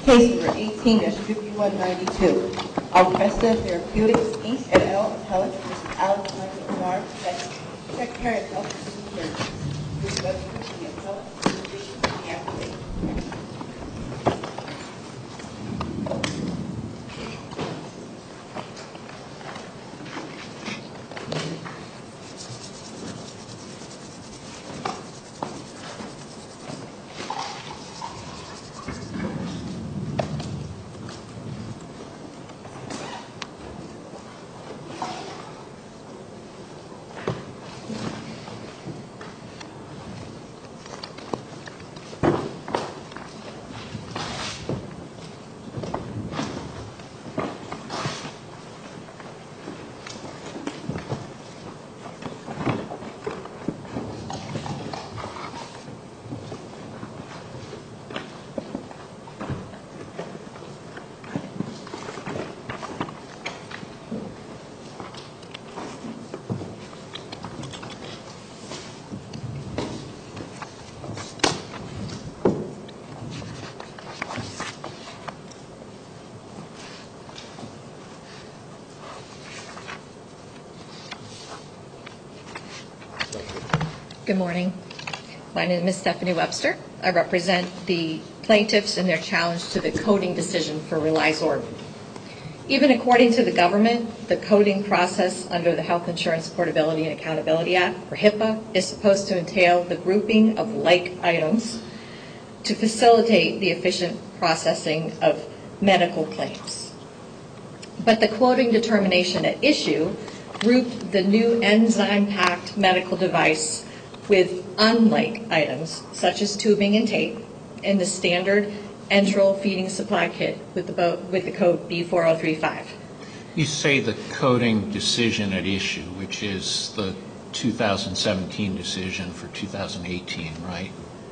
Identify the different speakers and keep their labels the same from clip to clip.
Speaker 1: Case number 18-5192. Alcresta Therapeutics, Inc. et al. Appellant versus Alex Michael Umar, Secretary of Health and Human Services. This is the appellant, in addition to the appellate.
Speaker 2: Good morning. My name is Stephanie Webster. I represent the plaintiffs in their challenge to the coding decision for Relizorb. Even according to the government, the coding process under the Health Insurance Portability and Accountability Act, or HIPAA, is supposed to entail the grouping of like items to facilitate the efficient processing of medical claims. But the coding determination at issue grouped the new enzyme-packed medical device with unlike items, such as tubing and tape, in the standard enteral feeding supply kit with the code B4035.
Speaker 3: You say the coding decision at issue, which is the 2017 decision for 2018, right?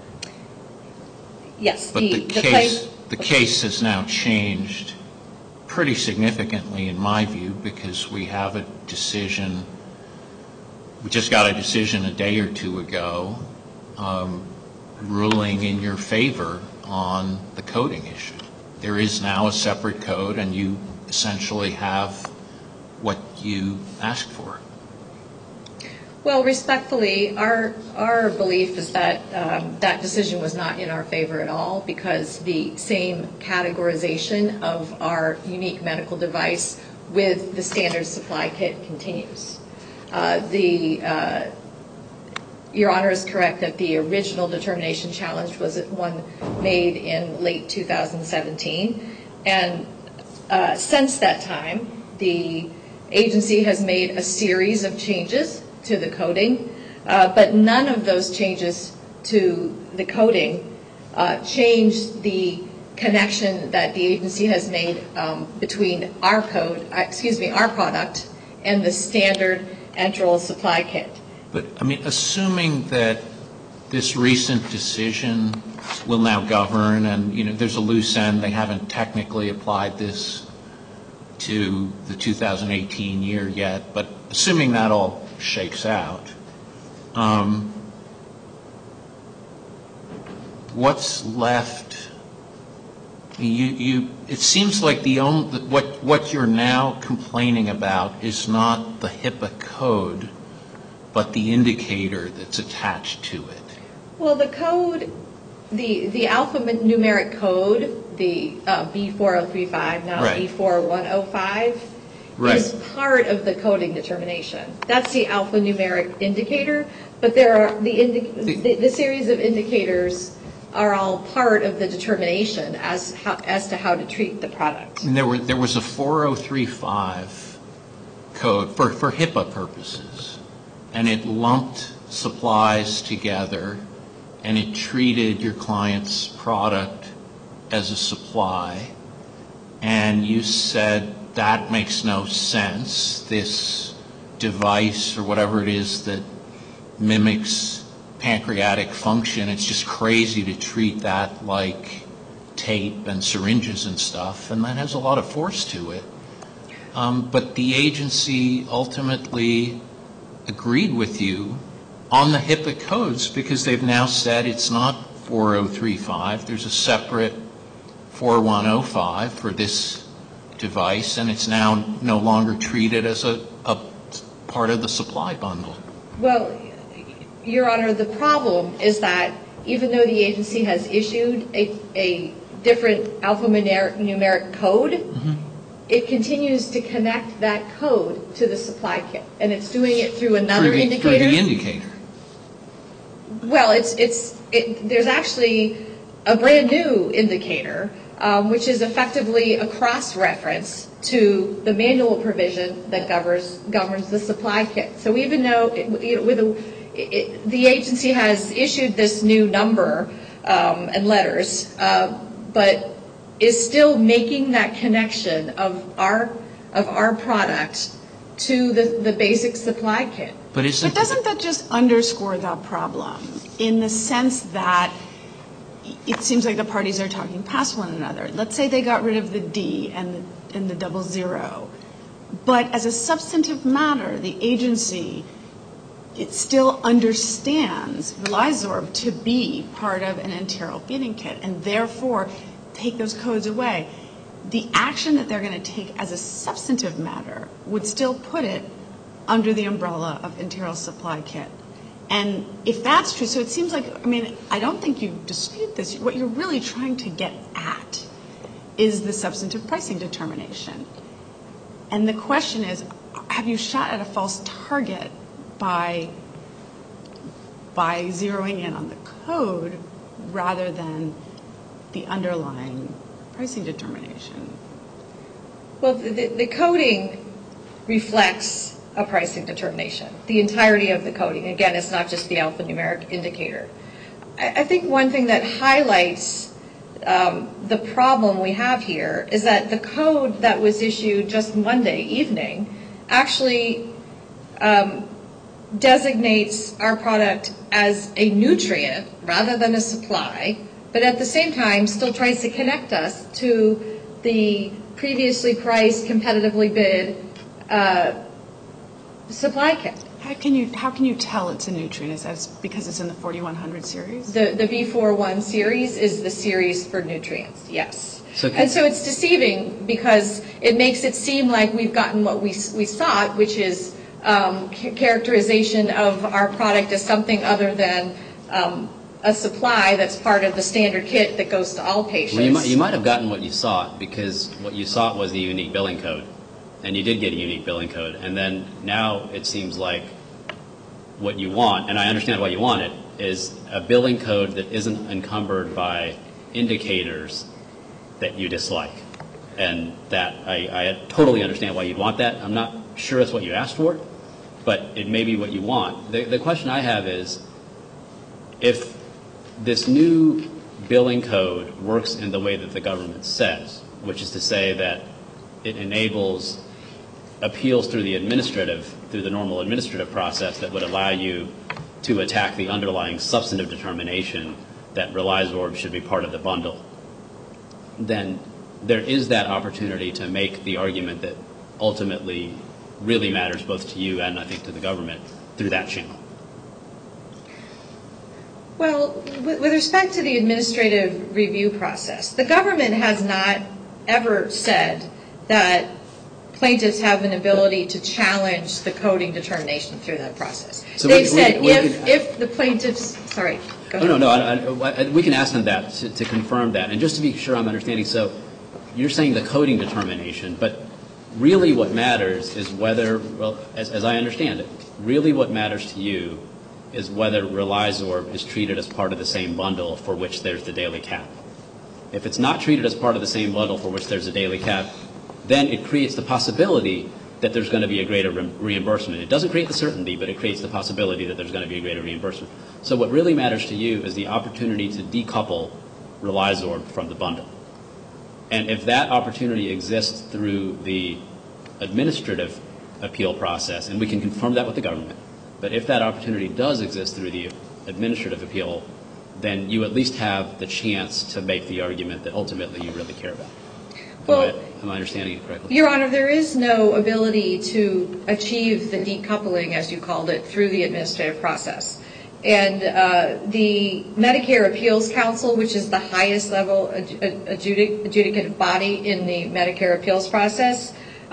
Speaker 2: Yes.
Speaker 3: But the case has now changed pretty significantly in my view, because we have a decision. We just got a decision a day or two ago ruling in your favor on the coding issue. There is now a separate code, and you essentially have what you asked for.
Speaker 2: Well, respectfully, our belief is that that decision was not in our favor at all, because the same categorization of our unique medical device with the standard supply kit continues. Your Honor is correct that the original determination challenge was one made in late 2017. And since that time, the agency has made a series of changes to the coding, but none of those changes to the coding changed the connection that the agency has made between our product and the standard enteral supply kit.
Speaker 3: But, I mean, assuming that this recent decision will now govern, and, you know, there's a loose end, they haven't technically applied this to the 2018 year yet, but assuming that all shakes out, what's left? It seems like what you're now complaining about is not the HIPAA code, but the indicator that's attached to it.
Speaker 2: Well, the code, the alphanumeric code, the B4035, now right. B4105, right. is part of the coding determination. That's the alphanumeric indicator, but there are the series of indicators are all part of the determination as to how to treat the product.
Speaker 3: And there was a 4035 code for HIPAA purposes, and it lumped supplies together, and it treated your client's product as a supply, and you said that makes no sense. This device or whatever it is that mimics pancreatic function, it's just crazy to treat that like tape and syringes and stuff, and that has a lot of force to it. But the agency ultimately agreed with you on the HIPAA codes because they've now said it's not 4035. There's a separate 4105 for this device, and it's now no longer treated as a part of the supply bundle.
Speaker 2: Well, Your Honor, the problem is that even though the agency has issued a different alphanumeric code, it continues to connect that code to the supply kit, and it's doing it through another indicator.
Speaker 3: Through the indicator.
Speaker 2: Well, there's actually a brand new indicator, which is effectively a cross-reference to the manual provision that governs the supply kit. So even though the agency has issued this new number and letters, but is still making that connection of our product to the basic supply kit.
Speaker 4: But doesn't that just underscore that problem in the sense that it seems like the parties are talking past one another? Let's say they got rid of the D and the 00. But as a substantive matter, the agency, it still understands Relizorb to be part of an enteral feeding kit and therefore take those codes away. The action that they're going to take as a substantive matter would still put it under the umbrella of enteral supply kit. And if that's true, so it seems like, I don't think you dispute this. What you're really trying to get at is the substantive pricing determination. And the question is, have you shot at a false target by zeroing in on the code rather than the underlying pricing determination?
Speaker 2: Well, the coding reflects a pricing determination. The entirety of the coding. Again, it's not just the alphanumeric indicator. I think one thing that highlights the problem we have here is that the code that was issued just Monday evening actually designates our product as a nutrient rather than a supply, but at the same time still tries to connect us to the previously priced, competitively bid supply kit.
Speaker 4: How can you tell it's a nutrient? Is that because it's in the 4100 series?
Speaker 2: The V41 series is the series for nutrients, yes. And so it's deceiving because it makes it seem like we've gotten what we sought, which is characterization of our product as something other than a supply that's part of the standard kit that goes to all patients.
Speaker 5: Well, you might have gotten what you sought because what you sought was the unique billing code. And you did get a unique billing code. And then now it seems like what you want, and I understand why you want it, is a billing code that isn't encumbered by indicators that you dislike. And that I totally understand why you'd want that. I'm not sure it's what you asked for, but it may be what you want. The question I have is, if this new billing code works in the way that the government says, which is to say that it enables appeals through the normal administrative process that would allow you to attack the underlying substantive determination that Relizorb should be part of the bundle, then there is that opportunity to make the argument that ultimately really matters both to you and I think to the government through that channel.
Speaker 2: Well, with respect to the administrative review process, the government has not ever said that plaintiffs have an ability to challenge the coding determination through that process. So they've said if the plaintiffs, sorry, go ahead.
Speaker 5: No, we can ask them that to confirm that. And just to be sure I'm understanding, so you're saying the coding determination, but really what matters is whether, well, as I understand it, really what matters to you is whether Relizorb is treated as part of the same bundle for which there's the daily cap. If it's not treated as part of the same bundle for which there's a daily cap, then it creates the possibility that there's going to be a greater reimbursement. It doesn't create the certainty, but it creates the possibility that there's going to be a greater reimbursement. So what really matters to you is the opportunity to decouple Relizorb from the bundle. And if that opportunity exists through the administrative appeal process, and we can confirm that with the government, but if that opportunity does exist through the administrative appeal, then you at least have the chance to make the argument that ultimately you really care about.
Speaker 2: Well,
Speaker 5: am I understanding it correctly?
Speaker 2: Your Honor, there is no ability to achieve the decoupling, as you called it, through the administrative process. And the Medicare Appeals Council, which is the highest level adjudicative body in the Medicare appeals process,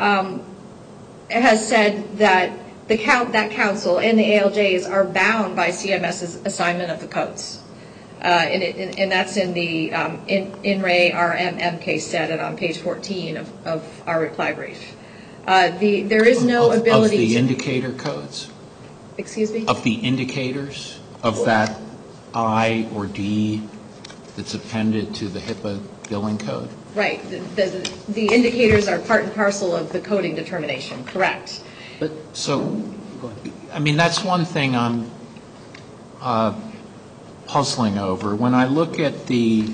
Speaker 2: has said that that council and the ALJs are bound by CMS's assignment of the codes. And that's in the In Re RMM case stated on page 14 of our reply brief. There is no ability
Speaker 3: of the indicator codes?
Speaker 2: Excuse me?
Speaker 3: Of the indicators of that I or D that's appended to the HIPAA billing code?
Speaker 2: Right. The indicators are part and parcel of the coding determination, correct.
Speaker 3: So, I mean, that's one thing I'm puzzling over. When I look at the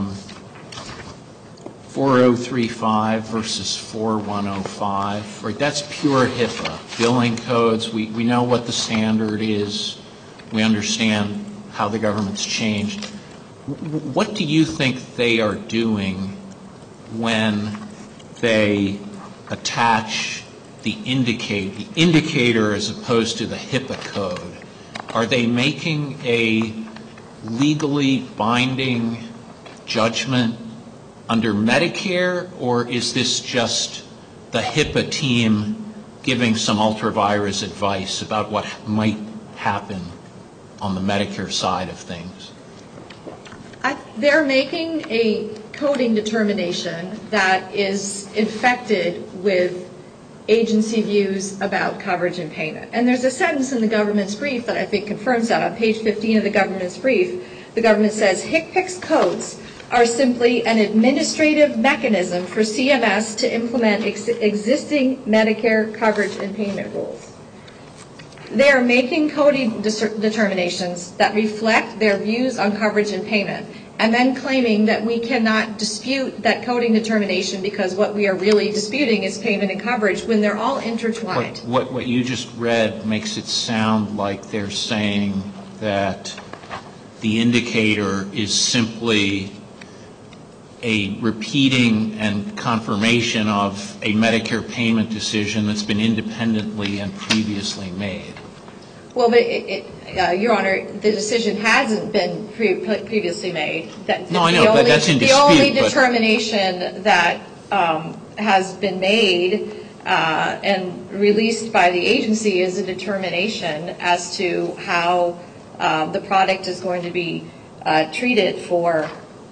Speaker 3: 4035 versus 4105, right, that's pure HIPAA. Billing codes, we know what the standard is. We understand how the government's changed. What do you think they are doing when they attach the indicator as opposed to the HIPAA code? Are they making a legally binding judgment under Medicare, or is this just the HIPAA team giving some ultra-virus advice about what might happen on the Medicare side of things?
Speaker 2: They're making a coding determination that is infected with agency views about coverage and payment. And there's a sentence in the government's brief that I think confirms that. On page 15 of the government's brief, the government says, HCPCS codes are simply an administrative mechanism for CMS to implement existing Medicare coverage and payment rules. They are making coding determinations that reflect their views on coverage and payment, and then claiming that we cannot dispute that coding determination because what we are really disputing is payment and coverage when they're all intertwined.
Speaker 3: What you just read makes it sound like they're saying that the indicator is simply a repeating and confirmation of a Medicare payment decision that's been independently and previously made.
Speaker 2: Well, but Your Honor, the decision hasn't been previously made.
Speaker 3: No, I know, but that's in dispute.
Speaker 2: The only determination that has been made and released by the agency is a determination as to how the product is going to be treated for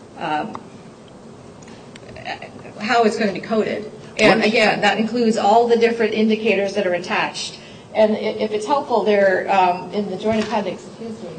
Speaker 2: how it's going to be coded. And again, that includes all the different indicators that are attached. And if it's helpful, they're in the joint appendix. Excuse me.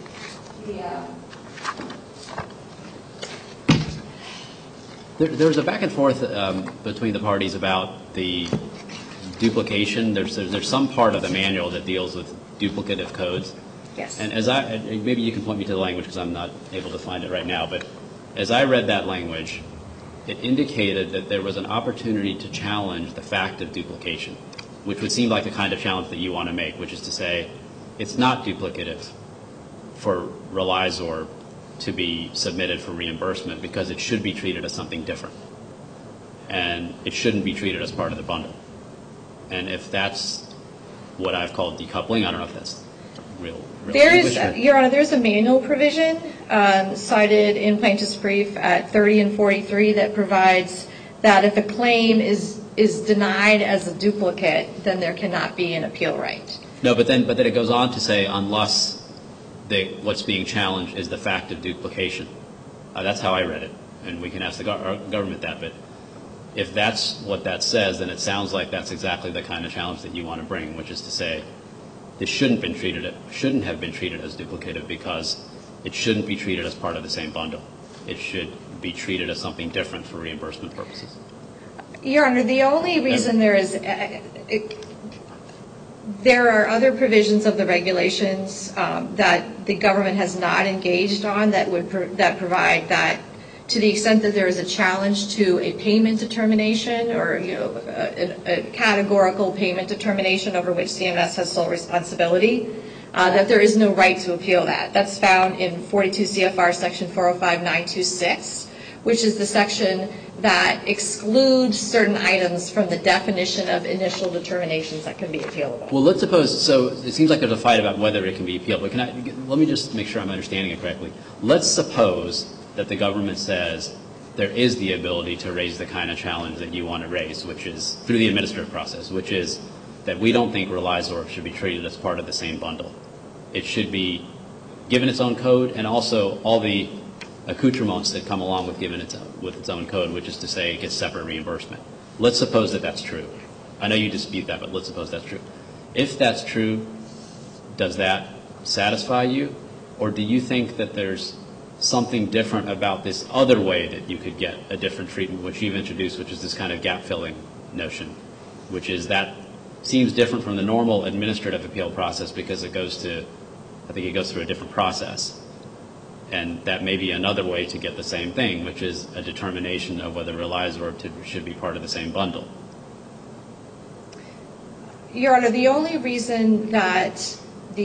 Speaker 5: There's a back and forth between the parties about the duplication. There's some part of the manual that deals with duplicative codes.
Speaker 2: Yes.
Speaker 5: And maybe you can point me to the language because I'm not able to find it right now. But as I read that language, it indicated that there was an opportunity to challenge the fact of duplication, which would seem like the kind of challenge that you want to make, which is to say it's not duplicative for Realizor to be submitted for reimbursement because it should be treated as something different. And it shouldn't be treated as part of the bundle. And if that's what I've called decoupling, I don't know if that's real
Speaker 2: Your Honor, there's a manual provision cited in plaintiff's brief at 30 and 43 that provides that if a claim is denied as a duplicate, then there cannot be an appeal right.
Speaker 5: No, but then it goes on to say unless what's being challenged is the fact of duplication. That's how I read it, and we can ask the government that. But if that's what that says, then it sounds like that's exactly the kind of challenge that you want to bring, which is to say this shouldn't have been treated as duplicative because it shouldn't be treated as part of the same bundle. It should be treated as something different for reimbursement purposes.
Speaker 2: Your Honor, the only reason there are other provisions of the regulations that the government has not engaged on that provide that to the extent that there is a challenge to a payment determination or a categorical payment determination over which CMS has sole responsibility, that there is no right to appeal that. That's found in 42 CFR section 405.926, which is the section that excludes certain items from the definition of initial determinations that can be appealable.
Speaker 5: Well, let's suppose, so it seems like there's a fight about whether it can be appealed, but let me just make sure I'm understanding it correctly. Let's suppose that the government says there is the ability to raise the kind of challenge that you want to raise, which is through the administrative process, which is that we don't think Realizor should be treated as part of the same bundle. It should be given its own code, and also all the accoutrements that come along with giving with its own code, which is to say it gets separate reimbursement. Let's suppose that that's true. I know you dispute that, but let's suppose that's true. If that's true, does that satisfy you? Or do you think that there's something different about this other way that you could get a different treatment, which you've introduced, which is this kind of gap-filling notion, which is that seems different from the normal administrative appeal process because it goes to, I think it goes through a different process. And that may be another way to get the same thing, which is a determination of whether Realizor should be part of the same bundle.
Speaker 2: Your Honor, the only reason that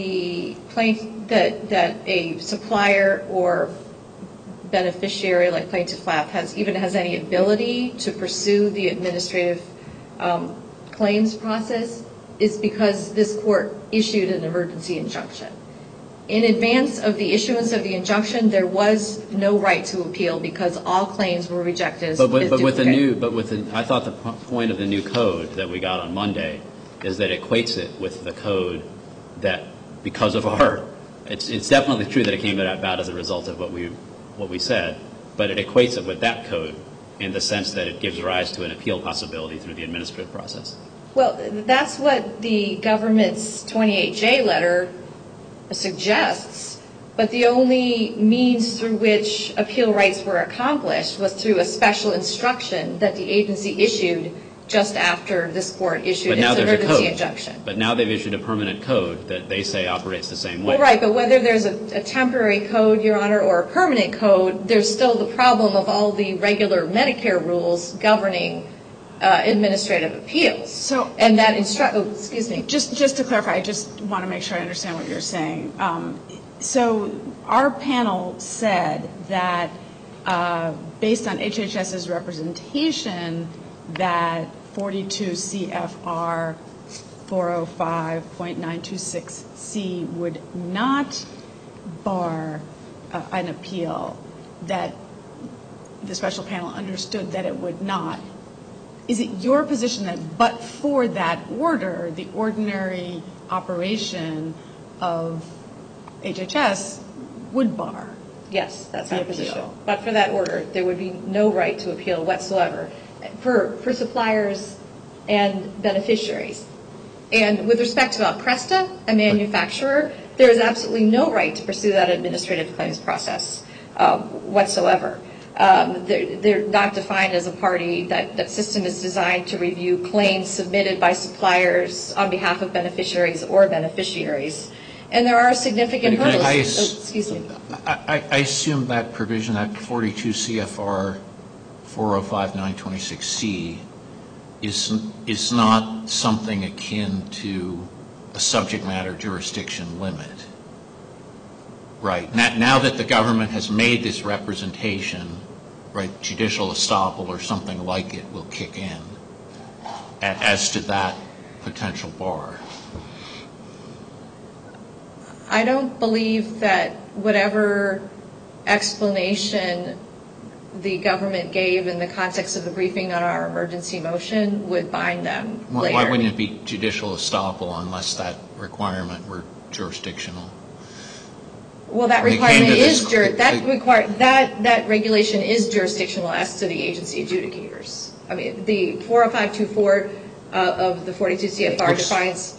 Speaker 2: that a supplier or beneficiary like Plaintiff Lab has any ability to pursue the administrative claims process is because this court issued an emergency injunction. In advance of the issuance of the injunction, there was no right to appeal because all claims were rejected as duplicate.
Speaker 5: I thought the point of the new code that we got on Monday is that it equates it with the code that because of our, it's definitely true that it came about as a result of what we said, but it equates it with that code in the sense that it gives rise to an appeal possibility through the administrative process.
Speaker 2: Well, that's what the government's 28J letter suggests, but the only means through which appeal rights were accomplished was through a special instruction that the agency issued just after this court issued its emergency injunction.
Speaker 5: But now they've issued a permanent code that they say operates the same way.
Speaker 2: Well, right, but whether there's a temporary code, Your Honor, or a permanent code, there's still the problem of all the regular Medicare rules governing administrative appeals.
Speaker 4: So,
Speaker 2: and that excuse me.
Speaker 4: Just to clarify, I just want to make sure I understand what you're saying. So our panel said that based on HHS's representation that 42 CFR 405.926C would not bar an appeal, that the special panel understood that it would not. Is it your position that but for that order, the ordinary operation of HHS would bar?
Speaker 2: Yes, that's our position. But for that order, there would be no right to appeal whatsoever for suppliers and beneficiaries. And with respect to Presta, a manufacturer, there is absolutely no right to pursue that administrative claims process whatsoever. They're not defined as a party. That system is designed to review claims submitted by suppliers on behalf of beneficiaries or beneficiaries. And there are significant hurdles. Excuse me.
Speaker 3: I assume that provision, that 42 CFR 405.926C, is not something akin to a subject matter jurisdiction limit. Right. Now that the government has made this representation, right, judicial estoppel or something like it will kick in as to that potential bar.
Speaker 2: I don't believe that whatever explanation the government gave in the context of the briefing on our emergency motion would bind them later.
Speaker 3: Why wouldn't it be judicial estoppel unless that requirement were jurisdictional? Well, that requirement is that regulation is jurisdictional as to the agency adjudicators. I mean, the 405.24 of the 42 CFR defines.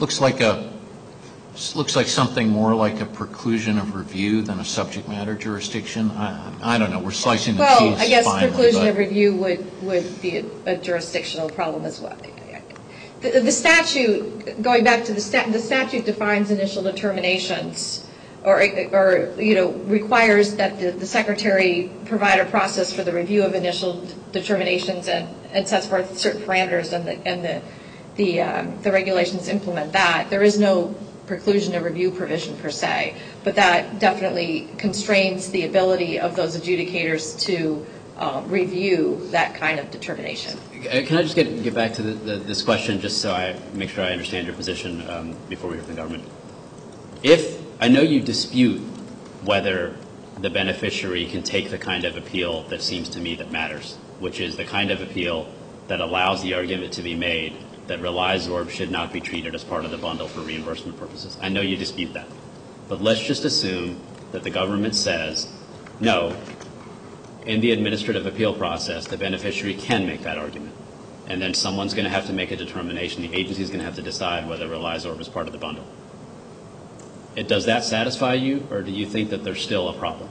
Speaker 3: Looks like something more like a preclusion of review than a subject matter jurisdiction. I don't know. We're slicing the cheese finally. Well, I guess preclusion of review would be a jurisdictional problem as well. The statute, going back to the statute defines initial determinations or requires that the secretary provide a process for the review of initial determinations and sets forth certain parameters and the regulations implement that. There is no preclusion of review provision per se, but that definitely constrains the ability of those adjudicators to
Speaker 2: review that kind of determination.
Speaker 5: Can I just get back to this question, just so I make sure I understand your position before we hear from the government? If I know you dispute whether the beneficiary can take the kind of appeal that seems to me that matters, which is the kind of appeal that allows the argument to be made that Relizorb should not be treated as part of the bundle for reimbursement purposes. I know you dispute that. But let's just assume that the government says, no, in the administrative appeal process, the beneficiary can make that argument. And then someone's going to have to make a determination. The agency's going to have to decide whether Relizorb is part of the bundle. Does that satisfy you, or do you think that there's still a problem?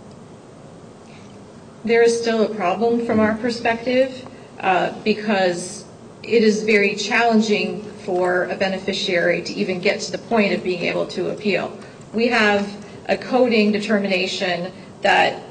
Speaker 2: There is still a problem from our perspective because it is very challenging for a beneficiary to even get to the point of being able to appeal. We have a coding determination that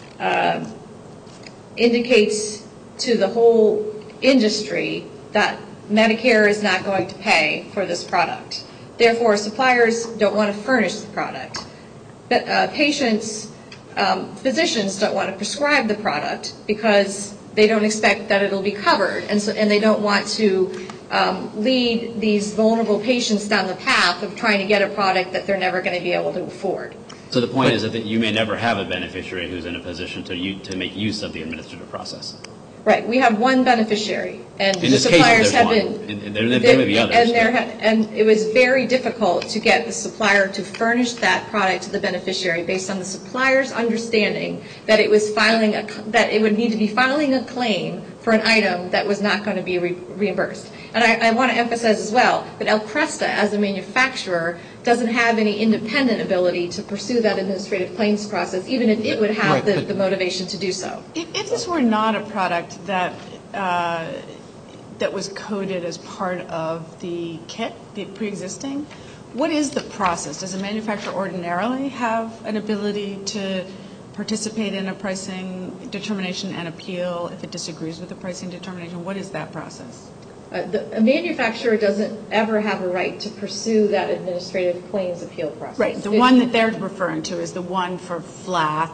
Speaker 2: indicates to the whole industry that Medicare is not going to pay for this product. Therefore, suppliers don't want to furnish the product. But physicians don't want to prescribe the product because they don't expect that it'll be covered, and they don't want to lead these vulnerable patients down the path of trying to get a product that they're never going to be able to afford.
Speaker 5: So the point is that you may never have a beneficiary who's in a position to make use of the administrative process.
Speaker 2: Right. We have one beneficiary, and
Speaker 5: in
Speaker 2: the suppliers have
Speaker 5: been. And there may be others.
Speaker 2: And it was very difficult to get the supplier to furnish that product to the beneficiary based on the supplier's understanding that it was that it would need to be filing a claim for an item that was not going to be reimbursed. And I want to emphasize as well that Elcresta, as a manufacturer, doesn't have any independent ability to pursue that administrative claims process, even if it would have the motivation to do so.
Speaker 4: If this were not a product that was coded as part of the kit, the pre-existing, what is the process? Does a manufacturer ordinarily have an ability to participate in a pricing determination and appeal if it disagrees with the pricing determination? What is that process?
Speaker 2: A manufacturer doesn't ever have a right to pursue that administrative claims appeal process.
Speaker 4: Right. The one that they're referring to is the one for flat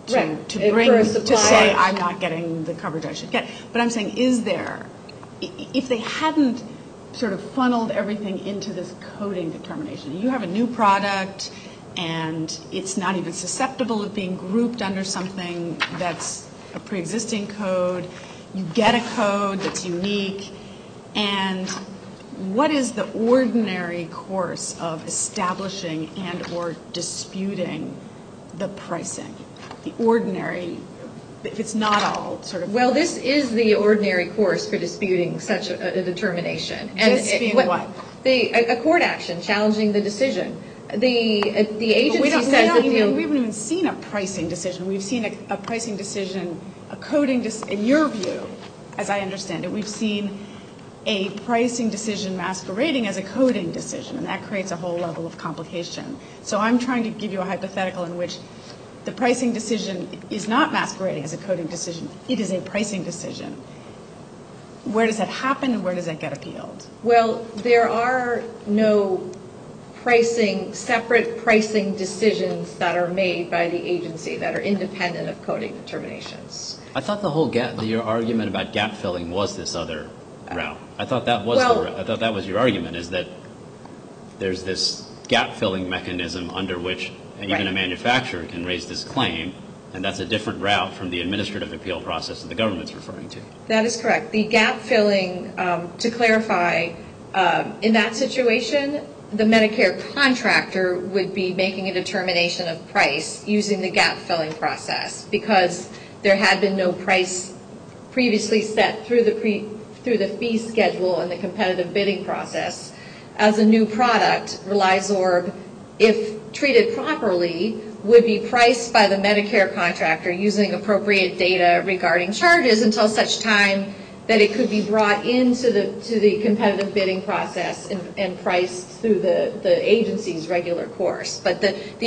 Speaker 4: to say I'm not getting the coverage I should get. But I'm saying, is there, if they hadn't sort of funneled everything into this coding determination, you have a new product and it's not even susceptible of being grouped under something that's a pre-existing code, you get a code that's unique, and what is the ordinary course of establishing and or disputing the pricing? The ordinary, if it's not all sort of...
Speaker 2: Well, this is the ordinary course for disputing such a determination.
Speaker 4: This being what?
Speaker 2: A court action challenging the decision. The agency says that
Speaker 4: we haven't even seen a pricing decision. We've seen a pricing decision, a coding, in your view, as I understand it, we've seen a pricing decision masquerading as a coding decision, and that creates a whole level of complication. So I'm trying to give you a hypothetical in which the pricing decision is not masquerading as a coding decision. It is a pricing decision. Where does that happen and where does that get appealed?
Speaker 2: Well, there are no separate pricing decisions that are made by the agency that are independent of coding determinations.
Speaker 5: I thought your argument about gap filling was this other route. I thought that was your argument, is that there's this gap filling mechanism under which even a manufacturer can raise this claim, and that's a different route from the administrative appeal process that the government's referring to.
Speaker 2: That is correct. The gap filling, to clarify, in that situation, the Medicare contractor would be making a determination of price using the gap filling process because there had been no price previously set through the fee schedule and the competitive bidding process. As a new product, Relizorb, if treated properly, would be priced by the Medicare contractor using appropriate data regarding charges until such time that it could be brought into the competitive bidding process and priced through the agency's regular course. But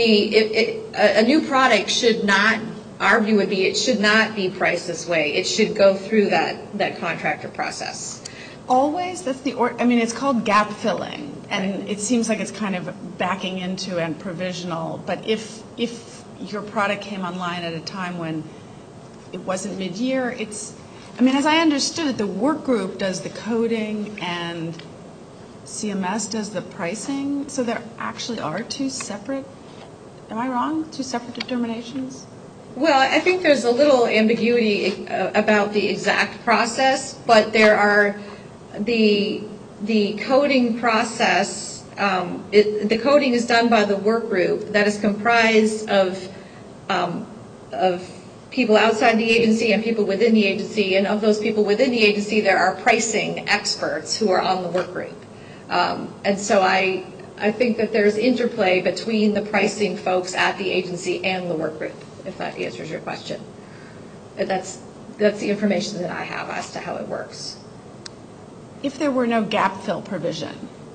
Speaker 2: a new product should not, our view would be, it should not be priced this way. It should go through that contractor process.
Speaker 4: Always? It's called gap filling, and it seems like it's kind of backing into and provisional. But if your product came online at a time when it wasn't mid-year. As I understood it, the work group does the coding and CMS does the pricing. So there actually are two separate, am I wrong? Two separate determinations?
Speaker 2: Well, I think there's a little ambiguity about the exact process, but there are the coding process. The coding is done by the work group that is comprised of people outside the agency and people within the agency. And of those people within the agency, there are pricing experts who are on the work group. And so I think that there's interplay between the pricing folks at the agency and the work group, if that answers your question. That's the information that I have as to how it works.
Speaker 4: If there were no gap fill provision,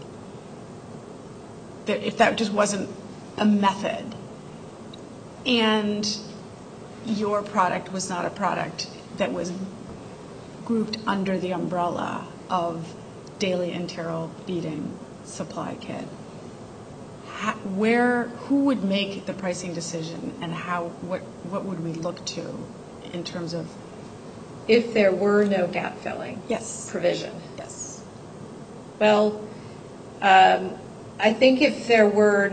Speaker 4: if that just wasn't a method, and your product was not a product that was grouped under the umbrella of daily enteral feeding supply kit, who would make the pricing decision, and what would we look to in terms of?
Speaker 2: If there were no gap filling provision.
Speaker 4: Yes.
Speaker 2: Well, I think if there were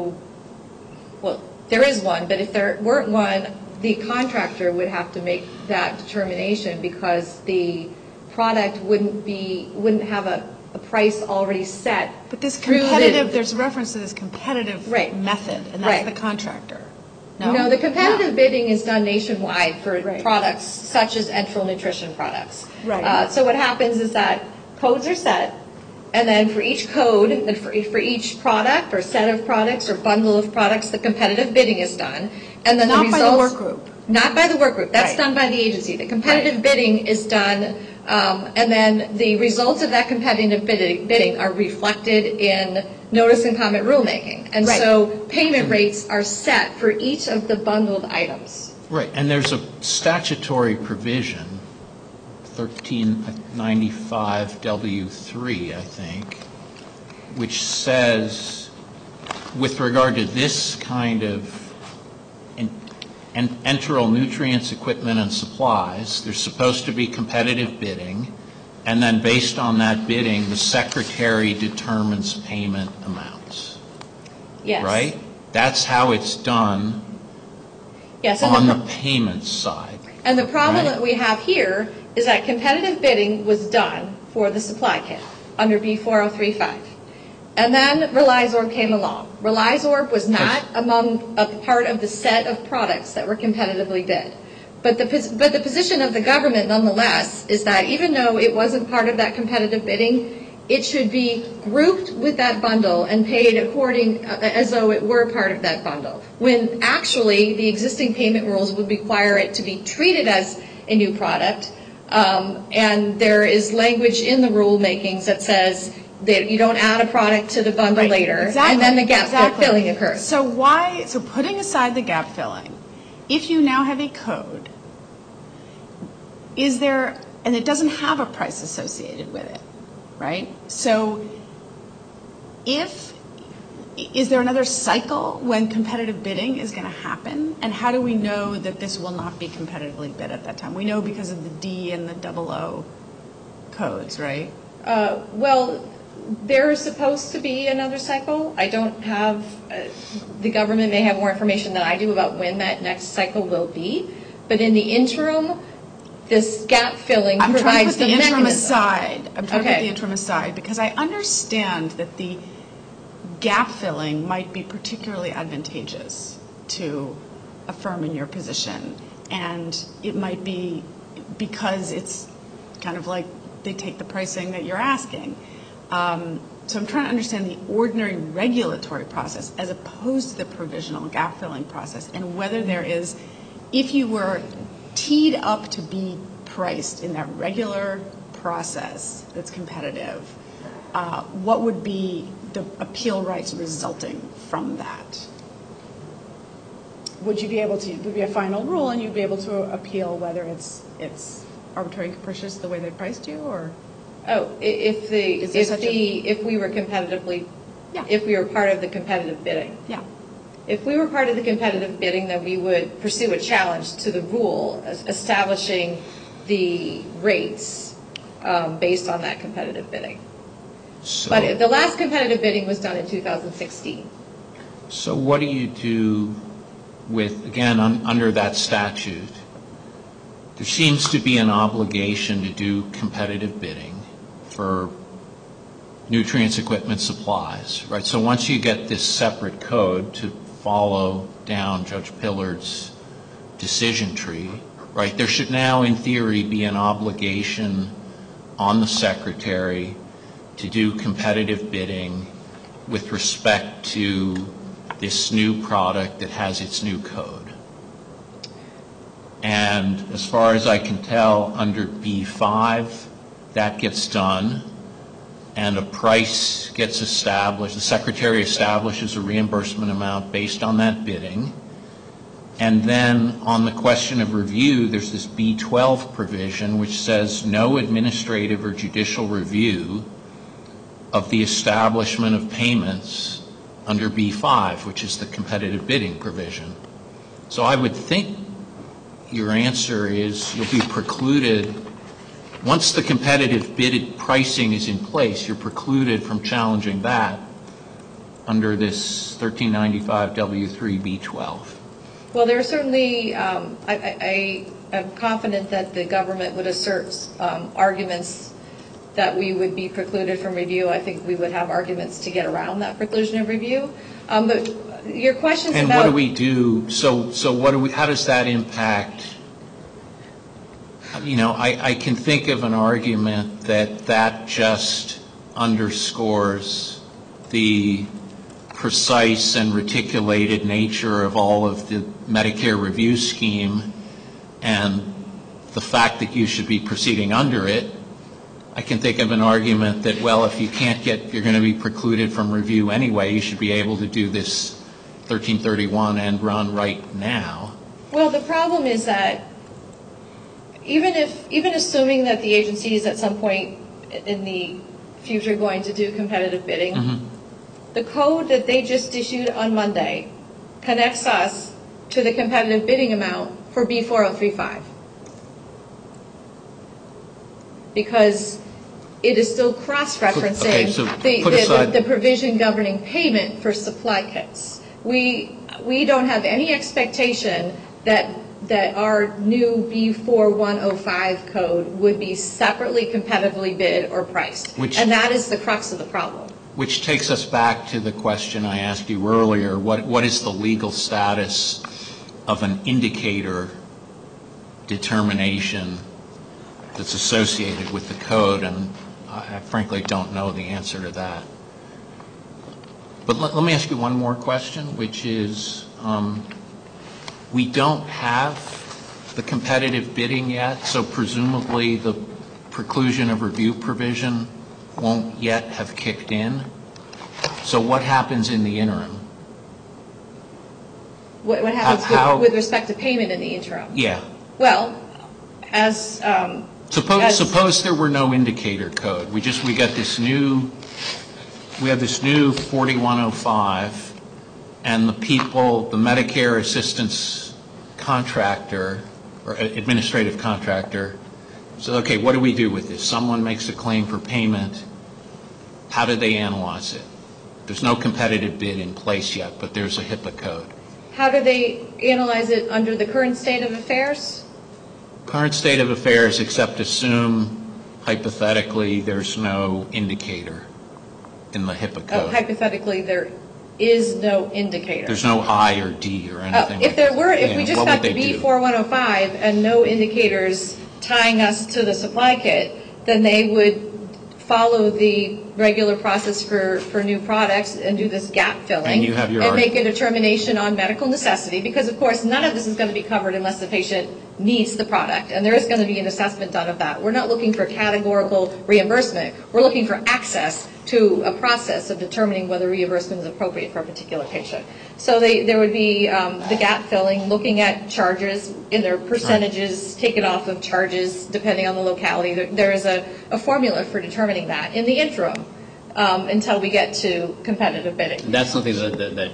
Speaker 2: there is one, but if there weren't one, the contractor would have to make that determination because the product wouldn't have a price already set.
Speaker 4: But this competitive, there's reference to this competitive method, and that's the contractor.
Speaker 2: No, the competitive bidding is done nationwide for products such as enteral nutrition products.
Speaker 4: Right.
Speaker 2: So what happens is that codes are set, and then for each code and for each product or set of products or bundle of products, the competitive bidding is done. And then
Speaker 4: not
Speaker 2: the results,
Speaker 4: by the work group.
Speaker 2: Not by the work group. That's done by the agency. The competitive bidding is done, and then the results of that competitive bidding are reflected in notice and comment rulemaking. And so payment rates are set for each of the bundled items.
Speaker 3: Right, and there's a statutory provision, 1395W3, I think, which says, with regard to this kind of enteral nutrients, equipment, and supplies, there's supposed to be competitive bidding, and then based on that bidding, the secretary determines payment amounts.
Speaker 2: Yes.
Speaker 3: Right? That's how it's done on the payment side.
Speaker 2: And the problem that we have here is that competitive bidding was done for the supply kit under B4035. And then Realizorb came along. Realizorb was not among a part of the set of products that were competitively bid. But the position of the government, nonetheless, is that even though it wasn't part of that competitive bidding, it should be grouped with that bundle and paid as though it were part of that bundle, when actually the existing payment rules would require it to be treated as a new product. And there is language in the rulemakings that says that you don't add a product to the bundle later, and then the gap filling occurs.
Speaker 4: So putting aside the gap filling, if you now have a code, is there, and it doesn't have a price associated with it, right? So is there another cycle when competitive bidding is going to happen? And how do we know that this will not be competitively bid at that time? We know because of the D and the O codes, right?
Speaker 2: Well, there is supposed to be another cycle. I don't have, the government may have more information than I do about when that next cycle will be. But in the interim, this gap filling provides the mechanism.
Speaker 4: I'm trying to put the interim aside because I understand that the gap filling might be particularly advantageous to a firm in your position. And it might be because it's kind of like they take the pricing that you're asking. So I'm trying to understand the ordinary regulatory process as opposed to the provisional gap filling process, and whether there is, if you were teed up to be priced in that regular process that's competitive, what would be the appeal rights resulting from that? Would you be able to, would be a final rule and you'd be able to appeal whether it's arbitrary and capricious the way they priced you, or?
Speaker 2: Oh, if we were competitively, if we were part of the competitive bidding.
Speaker 4: Yeah.
Speaker 2: If we were part of the competitive bidding, then we would pursue a challenge to the rule establishing the rates based on that competitive bidding.
Speaker 3: So,
Speaker 2: But the last competitive bidding was done in 2016.
Speaker 3: so what do you do with, again, under that statute? There seems to be an obligation to do competitive bidding for nutrients equipment supplies, right? So once you get this separate code to follow down Judge Pillard's decision tree, right, there should now, in theory, be an obligation on the Secretary to do competitive bidding with respect to this new product that has its new code. And as far as I can tell, under B5, that gets done, and a price gets established. The Secretary establishes a reimbursement amount based on that bidding. And then on the question of review, there's this B12 provision which says no administrative or judicial review of the establishment of payments under B5, which is the competitive bidding provision. So I would think your answer is you'll be precluded, once the competitive bid pricing is in place, you're precluded from challenging that under this 1395 W3 B12.
Speaker 2: Well, there are certainly, I am confident that the government would assert arguments that we would be precluded from review. I think we would have arguments to get around that preclusion of review. But your question's about...
Speaker 3: And what do we do? So what do we? How does that impact? You know, I can think of an argument that just underscores the precise and reticulated nature of all of the Medicare review scheme and the fact that you should be proceeding under it. I can think of an argument that, well, if you can't get, you're going to be precluded from review anyway, you should be able to do this 1331 end run right now.
Speaker 2: Well, the problem is that even assuming that the agency is at some point in the future going to do competitive bidding, the code that they just issued on Monday connects us to the competitive bidding amount for B4035. Because it is still cross-referencing
Speaker 3: Okay, so put aside
Speaker 2: the provision governing payment for supply kits. We don't have any expectation that our new B4105 code would be separately competitively bid or priced. And that is the crux of the problem.
Speaker 3: Which takes us back to the question I asked you earlier. What is the legal status of an indicator determination that's associated with the code? And I frankly don't know the answer to that. But let me ask you one more question, which is we don't have the competitive bidding yet, so presumably the preclusion of review provision won't yet have kicked in. So what happens in the interim?
Speaker 2: What happens with respect to payment in the interim?
Speaker 3: Yeah.
Speaker 2: Well, as
Speaker 3: suppose there were no indicator code. We have this new 4105, and the Medicare assistance contractor or administrative contractor says, okay, what do we do with this? Someone makes a claim for payment. How do they analyze it? There's no competitive bid in place yet, but there's a HIPAA code.
Speaker 2: How do they analyze it under the current state of affairs?
Speaker 3: Current state of affairs, except assume hypothetically there's no indicator in the HIPAA code.
Speaker 2: Hypothetically, there is no indicator.
Speaker 3: There's no I or D or anything.
Speaker 2: If we just got the B4105 and no indicators tying us to the supply kit, then they would follow the regular process for new products and do this gap filling and make a determination on medical necessity, because of course none of this is going to be covered unless the patient needs the product, and there is going to be an assessment done of that. We're not looking for categorical reimbursement. We're looking for access to a process of determining whether reimbursement is appropriate for a particular patient. So there would be the gap filling, looking at charges in their percentages taken off of charges depending on the locality. There is a formula for determining that. In the interim, until we get to competitive bidding.
Speaker 5: And that's something that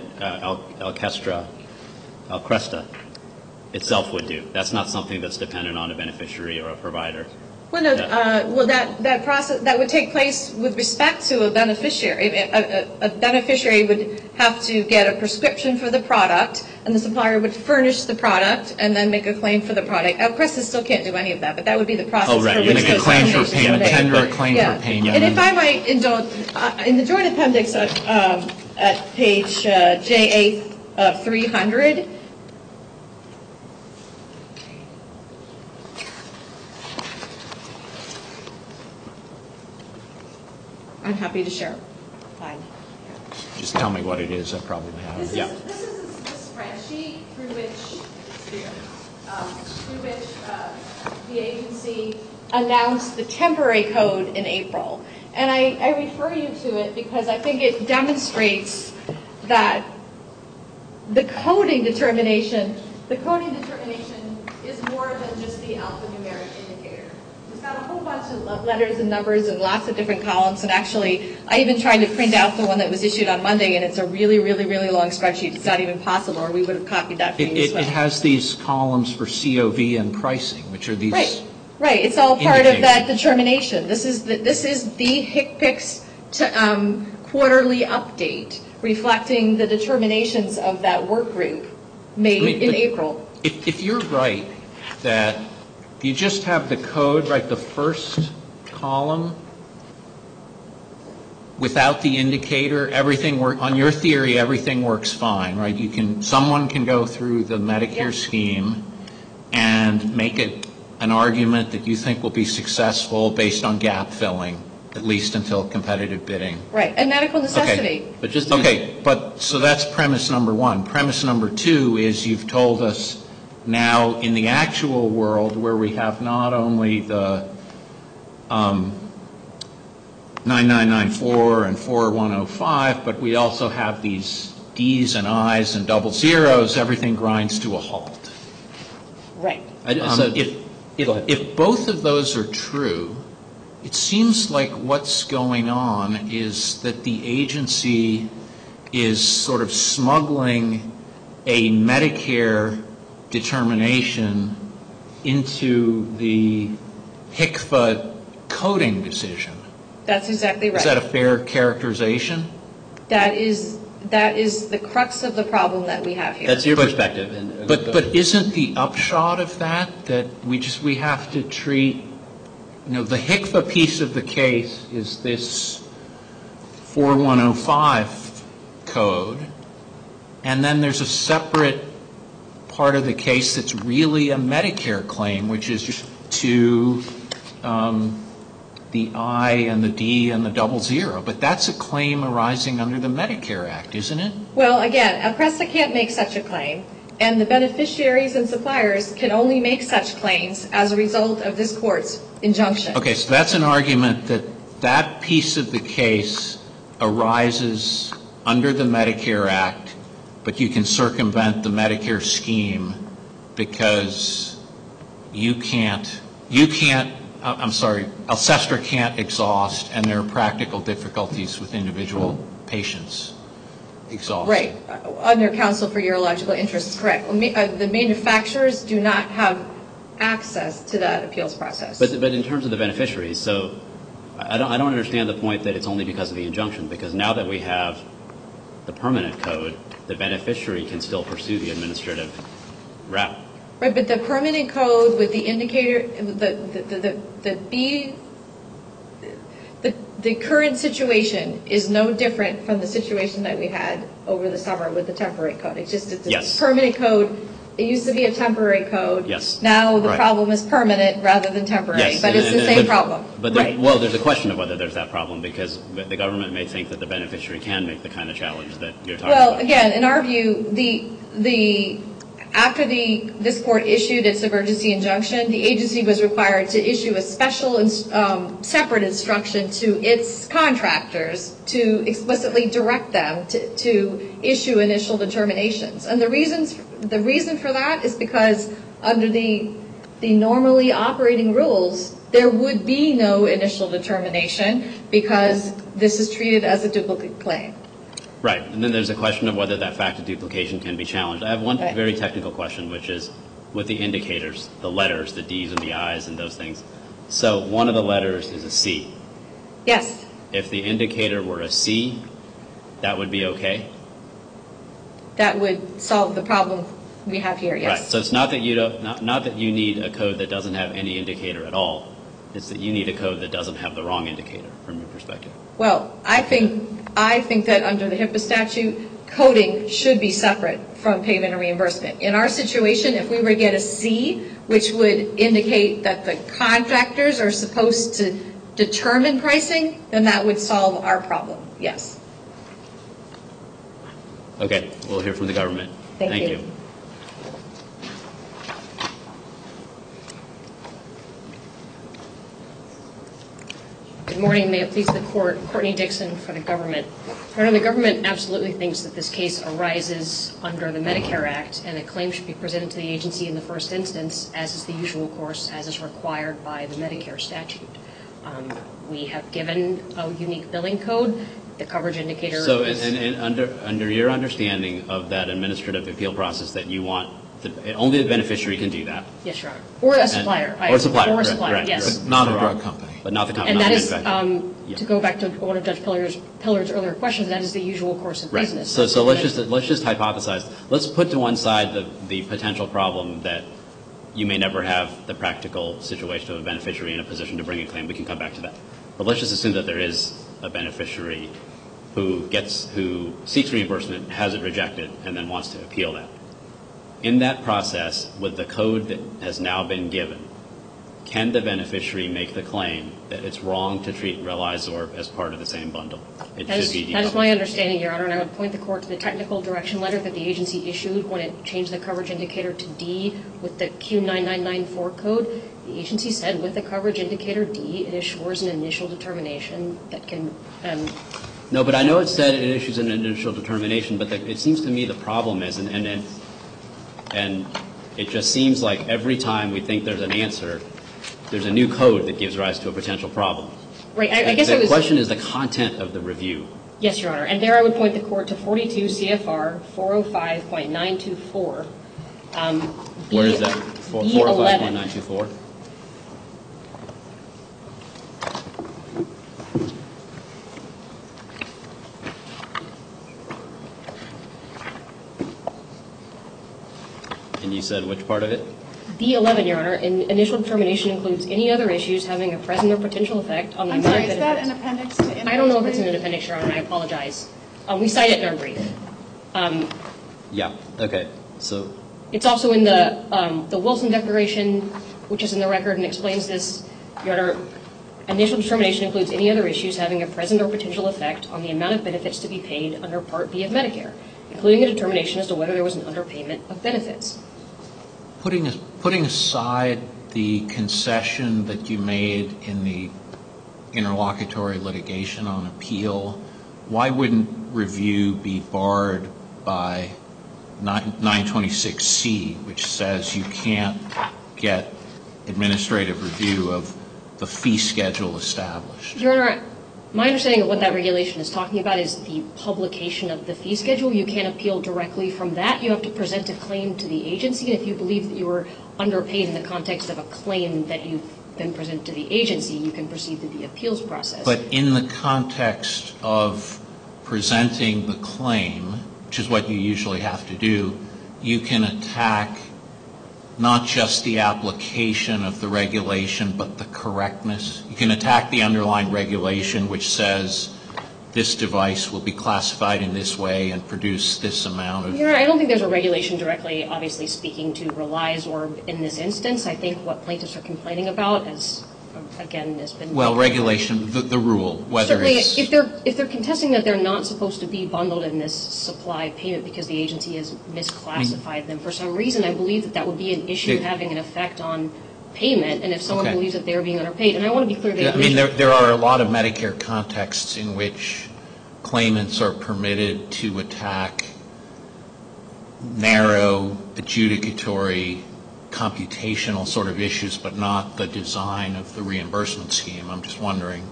Speaker 5: Alcresta itself would do. That's not something that's dependent on a beneficiary or a provider.
Speaker 2: Well, no, that process, that would take place with respect to a beneficiary. A beneficiary would have to get a prescription for the product, and the supplier would furnish the product and then make a claim for the product. Alcresta still can't do any of that, but that would be the process.
Speaker 5: Oh, right.
Speaker 2: For
Speaker 5: You
Speaker 2: which
Speaker 3: Make a
Speaker 2: those
Speaker 3: claim for
Speaker 2: recommendations
Speaker 3: payment,
Speaker 2: are made.
Speaker 3: tender a claim
Speaker 2: Yeah.
Speaker 3: for payment.
Speaker 2: And if I might indulge, in the joint appendix at page JA 300, I'm happy to share. Fine.
Speaker 3: Just tell me what it is, I probably have it.
Speaker 5: Yeah.
Speaker 2: This is the spreadsheet through which the agency announced the temporary code in April. And I refer you to it because I think it demonstrates that the coding determination is more than just the alphanumeric indicator. It's got a whole bunch of letters and numbers and lots of different columns. And actually, I even tried to print out the one that was issued on Monday, and it's a really, really, really long spreadsheet. It's not even possible, or we would have copied that for you as well.
Speaker 3: It has these columns for COV and pricing, which are these.
Speaker 2: Right. It's all part of that determination. This is the HCPCS quarterly update reflecting the determinations of that work group made in April.
Speaker 3: If you're right that you just have the code, right, the first column without the indicator, everything on your theory, everything works fine, right? Someone can go through the Medicare scheme and make an argument that you think will be successful based on gap filling, at least until competitive bidding.
Speaker 2: Right, and medical necessity.
Speaker 3: Okay. But so that's premise number one. Premise number two is you've told us now in the actual world where we have not only the 9994 and 4105, but we also have these Ds and Is and double zeros, everything grinds to a halt.
Speaker 2: Right.
Speaker 3: If both of those are true, it seems like what's going on is that the agency is sort of smuggling a Medicare determination into the HCFA coding decision.
Speaker 2: That's exactly right.
Speaker 3: Is that a fair characterization?
Speaker 2: That is the crux of the problem that we have here.
Speaker 5: That's your perspective.
Speaker 3: But isn't the upshot of that we have to treat, the HCFA piece of the case is this 4105 code, and then there's a separate part of the case that's really a Medicare claim, which is to the I and the D and the double zero. But that's a claim arising under the Medicare Act, isn't it?
Speaker 2: Well, again, Alcresta can't make such a claim, and the beneficiaries and suppliers can only make such claims as a result of this court's injunction.
Speaker 3: Okay, so that's an argument that piece of the case arises under the Medicare Act, but you can circumvent the Medicare scheme because Alcestra can't exhaust, and there are practical difficulties with individual patients exhausting.
Speaker 2: Right, under counsel for urological interests, correct. The manufacturers do not have access to that appeals process.
Speaker 5: But in terms of the beneficiaries, so I don't understand the point that it's only because of the injunction, because now that we have the permanent code, the beneficiary can still pursue the administrative route.
Speaker 2: Right, but the permanent code with the indicator, the current situation is no different from the situation that we had over the summer with the temporary code. It's a permanent code. It used to be a temporary code.
Speaker 5: Yes.
Speaker 2: Now the problem is permanent rather than temporary.
Speaker 5: Yes.
Speaker 2: But it's the same problem.
Speaker 5: But well, there's a question of whether there's that problem, because the government may think that the beneficiary can make the kind of challenge that you're talking about.
Speaker 2: Well, again, in our view, after this court issued its emergency injunction, the agency was required to issue a special separate instruction to its contractors to explicitly direct them to issue initial determinations. And the reason for that is because under the normally operating rules, there would be no initial determination because this is treated as a duplicate claim.
Speaker 5: Right, and then there's a question of whether that fact of duplication can be challenged. I have one
Speaker 2: Right.
Speaker 5: very technical question, which is with the indicators, the letters, the D's and the I's and those things. So one of the letters is a C.
Speaker 2: Yes.
Speaker 5: If the indicator were a C, that would be okay?
Speaker 2: That would solve the problem we have here, yes.
Speaker 5: Right, so it's not that you don't, not that you need a code that doesn't have any indicator at all. It's that you need a code that doesn't have the wrong indicator from your perspective.
Speaker 2: Well, I think that under the HIPAA statute, coding should be separate from payment and reimbursement. In our situation, if we were to get a C, which would indicate that the contractors are supposed to determine pricing, then that would solve our problem, yes.
Speaker 5: Okay, we'll hear from the government.
Speaker 2: Thank you.
Speaker 6: Good morning. May it please the Court. Courtney Dixon for the government. Your Honor, the government absolutely thinks that this case arises under the Medicare Act, and a claim should be presented to the agency in the first instance, as is the usual course, as is required by the Medicare statute. We have given a unique billing code. The coverage indicator is...
Speaker 5: So and under your understanding of that administrative appeal process that you want, only the beneficiary can do that.
Speaker 6: Yes, Your Honor. Or a supplier.
Speaker 5: Or a supplier.
Speaker 6: Or a supplier,
Speaker 5: right,
Speaker 6: yes.
Speaker 3: But not a drug company.
Speaker 5: But not the company.
Speaker 6: And that is,
Speaker 5: Yeah.
Speaker 6: to go back to one of Judge Pillard's earlier questions, that is the usual course of
Speaker 5: Right.
Speaker 6: business.
Speaker 5: So let's just hypothesize. Let's put to one side the potential problem that you may never have the practical situation of a beneficiary in a position to bring a claim. We can come back to that. But let's just assume that there is a beneficiary who seeks reimbursement, has it rejected, and then wants to appeal that. In that process, with the code that has now been given, can the beneficiary make the claim that it's wrong to treat Relizorb as part of the same bundle? It should be decoupled.
Speaker 6: That is my understanding, Your Honor, and I would point the Court to the technical direction letter that the agency issued when it changed the coverage indicator to D with the Q9994 code. The agency said with the coverage indicator D, it assures an initial determination that can...
Speaker 5: No, but I know it said it issues an initial determination, but it seems to me the problem is, and it just seems like every time we think there's an answer, there's a new code that gives rise to a potential problem.
Speaker 6: Right, I guess
Speaker 5: the question is the content of the review.
Speaker 6: Yes, Your Honor, and there I would point the Court to 42 CFR 405.924.
Speaker 5: Where is that? 405.924? And you said which part of it?
Speaker 6: D11, Your Honor, initial determination includes any other issues having a present or potential effect on the amount of benefits.
Speaker 4: Is that an appendix to invoice?
Speaker 6: I don't know if it's in an appendix, Your Honor, I apologize. We cite it in our brief.
Speaker 5: Yeah, okay. So
Speaker 6: it's also in the Wilson Declaration, which is in the record and explains this. Your Honor, initial determination includes any other issues having a present or potential effect on the amount of benefits to be paid under Part B of Medicare, including a determination as to whether there was an underpayment of benefits.
Speaker 3: Putting aside the concession that you made in the interlocutory litigation on appeal, why wouldn't review be barred by 926C, which says you can't get administrative review of the fee schedule established?
Speaker 6: Your Honor, my understanding of what that regulation is talking about is the publication of the fee schedule. You can't appeal directly from that. You have to present a claim to the agency. And if you believe that you were underpaid in the context of a claim that you've been presented to the agency, you can proceed to the appeals process.
Speaker 3: But in the context of presenting the claim, which is what you usually have to do, you can attack not just the application of the regulation, but the correctness. You can attack the underlying regulation, which says this device will be classified in this way and produce this amount of...
Speaker 6: Your Honor, I don't think there's a regulation directly, obviously, speaking to Relizorb in this instance. I think what plaintiffs are complaining about, as again has been...
Speaker 3: Well, regulation, the rule, whether it's...
Speaker 6: Certainly, if they're contesting that they're not supposed to be bundled in this supply payment because the agency has misclassified them for some reason, I believe that would be an issue having an effect on payment, and if someone believes that they're being underpaid. And I want to be clear...
Speaker 3: there are a lot of Medicare contexts in which claimants are permitted to attack narrow adjudicatory computational sort of issues, but not the design of the reimbursement scheme. I'm just wondering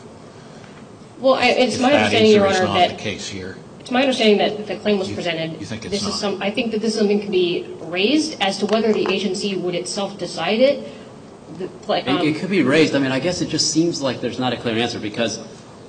Speaker 6: it's my
Speaker 3: if that
Speaker 6: understanding,
Speaker 3: is
Speaker 6: Your
Speaker 3: or is
Speaker 6: Honor,
Speaker 3: not
Speaker 6: that
Speaker 3: the case here.
Speaker 6: it's my understanding that the claim was presented.
Speaker 3: You think it's not?
Speaker 6: I think that this is something can be raised as to whether the agency would itself decide it.
Speaker 5: It could be raised. I mean, I guess it just seems like there's not a clear answer because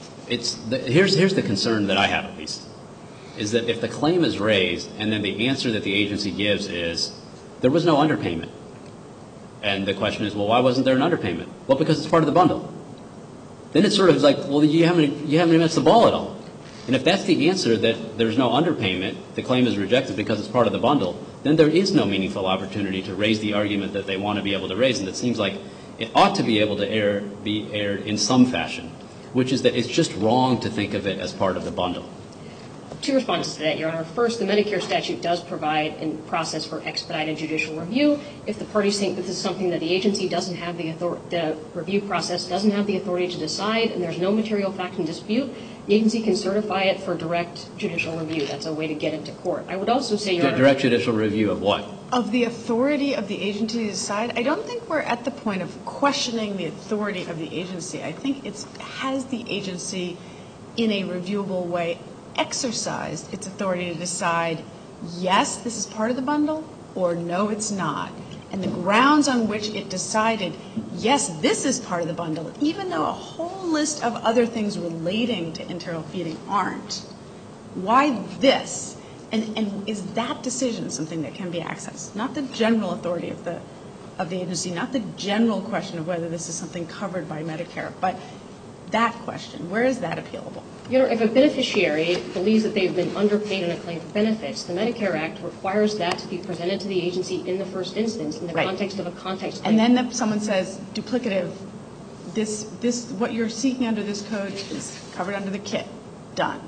Speaker 5: here's the concern that I have, at least, is that if the claim is raised and then the answer that the agency gives is there was no underpayment, and the question is, well, why wasn't there an underpayment? Well, because it's part of the bundle. Then it's sort of like, well, you haven't missed the ball at all. And if that's the answer, that there's no underpayment, the claim is rejected because it's part of the bundle, then there is no meaningful opportunity to raise the argument that they want to be able to raise. And it seems like it ought to be able to be aired in some fashion, which is that it's just wrong to think of it as part of the bundle.
Speaker 6: Two responses to that, Your Honor. First, the Medicare statute does provide a process for expedited judicial review. If the parties think that this is something that the agency doesn't have the review process doesn't have the authority to decide and there's no material fact in dispute, the agency can certify it for direct judicial review. That's a way to get into court. I would also say, Your Honor,
Speaker 5: direct judicial review of what?
Speaker 4: Of the authority of the agency to decide. I don't think we're at the point of questioning the authority of the agency. I think has the agency in a reviewable way exercised its authority to decide, yes, this is part of the bundle, or no, it's not. And the grounds on which it decided, yes, this is part of the bundle, even though a whole list of other things relating to enteral feeding aren't. Why this? And is that decision something that can be accessed? Not the general authority of the agency, not the general question of whether this is something covered by Medicare, but that question, where is that appealable?
Speaker 6: Your Honor, if a beneficiary believes that they've been underpaid on a claim for benefits, the Medicare Act requires that to be presented to the agency in the first instance in the context of a context claim.
Speaker 4: And then someone says, duplicative, this what you're seeking under this code is covered under the KIT. Done.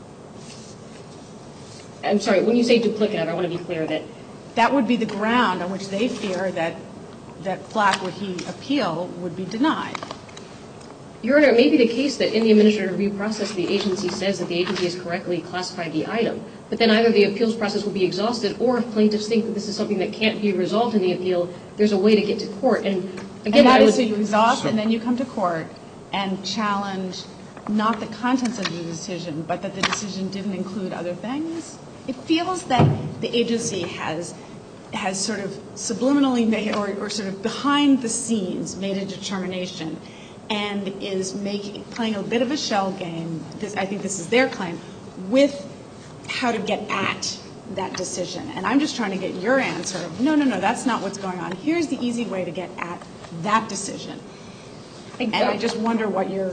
Speaker 6: I'm sorry, when you say duplicative, I want to be clear that
Speaker 4: that would be the ground on which they fear that FLAC, would he appeal, would be denied.
Speaker 6: Your Honor, it may be the case that in the administrative review process, the agency says that the agency has correctly classified the item. But then either the appeals process will be exhausted, or if plaintiffs think that this is something that can't be resolved in the appeal, there's a way to get to court. And again,
Speaker 4: that is, so you exhaust and then you come to court and challenge not the contents of the decision, but that the decision didn't include other things. It feels that the agency has sort of subliminally made, or sort of behind the scenes made a determination and is playing a bit of a shell game, I think this is their claim, with how to get at that decision. And I'm just trying to get your answer of, no, that's not what's going on. Here's the easy way to get at that decision. And I just wonder what you're,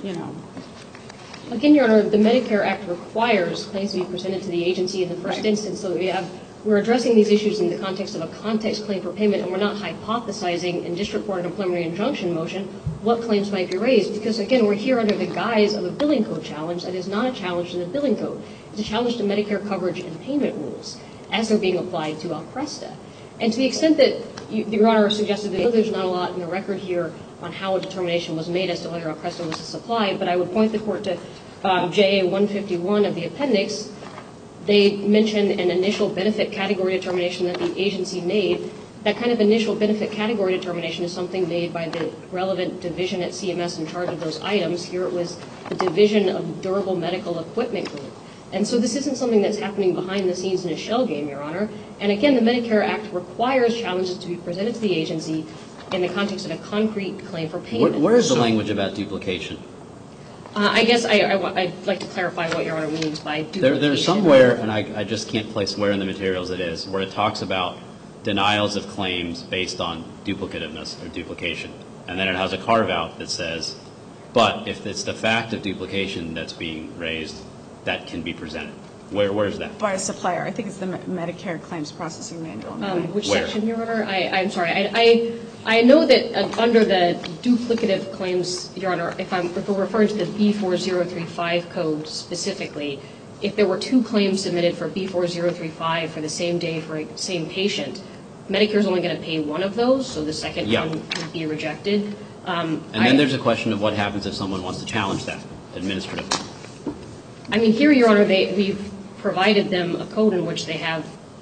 Speaker 6: Again, Your Honor, the Medicare Act requires claims to be presented to the agency in the first instance, so that we're addressing these issues in the context of a context claim for payment, and we're not hypothesizing in district court and a preliminary injunction motion what claims might be raised, because, again, we're here under the guise of a billing code challenge that is not a challenge to the billing code. It's a challenge to Medicare coverage and payment rules as they're being applied to Alcresta. And to the extent that Your Honor suggested that there's not a lot in the record here on how a determination was made as to whether Alcresta was a supply, but I would point the court to JA 151 of the appendix. They mention an initial benefit category determination that the agency made. That kind of initial benefit category determination is something made by the relevant division at CMS in charge of those items. Here it was the Division of Durable Medical Equipment Group. And so this isn't something that's happening behind the scenes in a shell game, Your Honor. And again, the Medicare Act requires challenges to be presented to the agency in the context of a concrete claim for payment.
Speaker 5: Where is the language about duplication?
Speaker 6: I guess I'd like to clarify what Your Honor means by duplication.
Speaker 5: There's somewhere, and I just can't place where in the materials it is, where it talks about denials of claims based on duplicativeness or duplication. And then it has a carve-out that says, but if it's the fact of duplication that's being raised, that can be presented. Where is that?
Speaker 4: By a supplier. I think it's the Medicare Claims Processing Manual.
Speaker 6: Which section, Your Honor? I'm sorry. I know that under the duplicative claims, Your Honor, if we're referring to the B4035 code specifically, if there were two claims submitted for B4035 for the same day for a same patient, Medicare is only going to pay one of those, so the second one would be rejected.
Speaker 5: And then there's a question of what happens if someone wants to challenge that administratively.
Speaker 6: I mean, here, Your Honor, we've provided them a code in which they have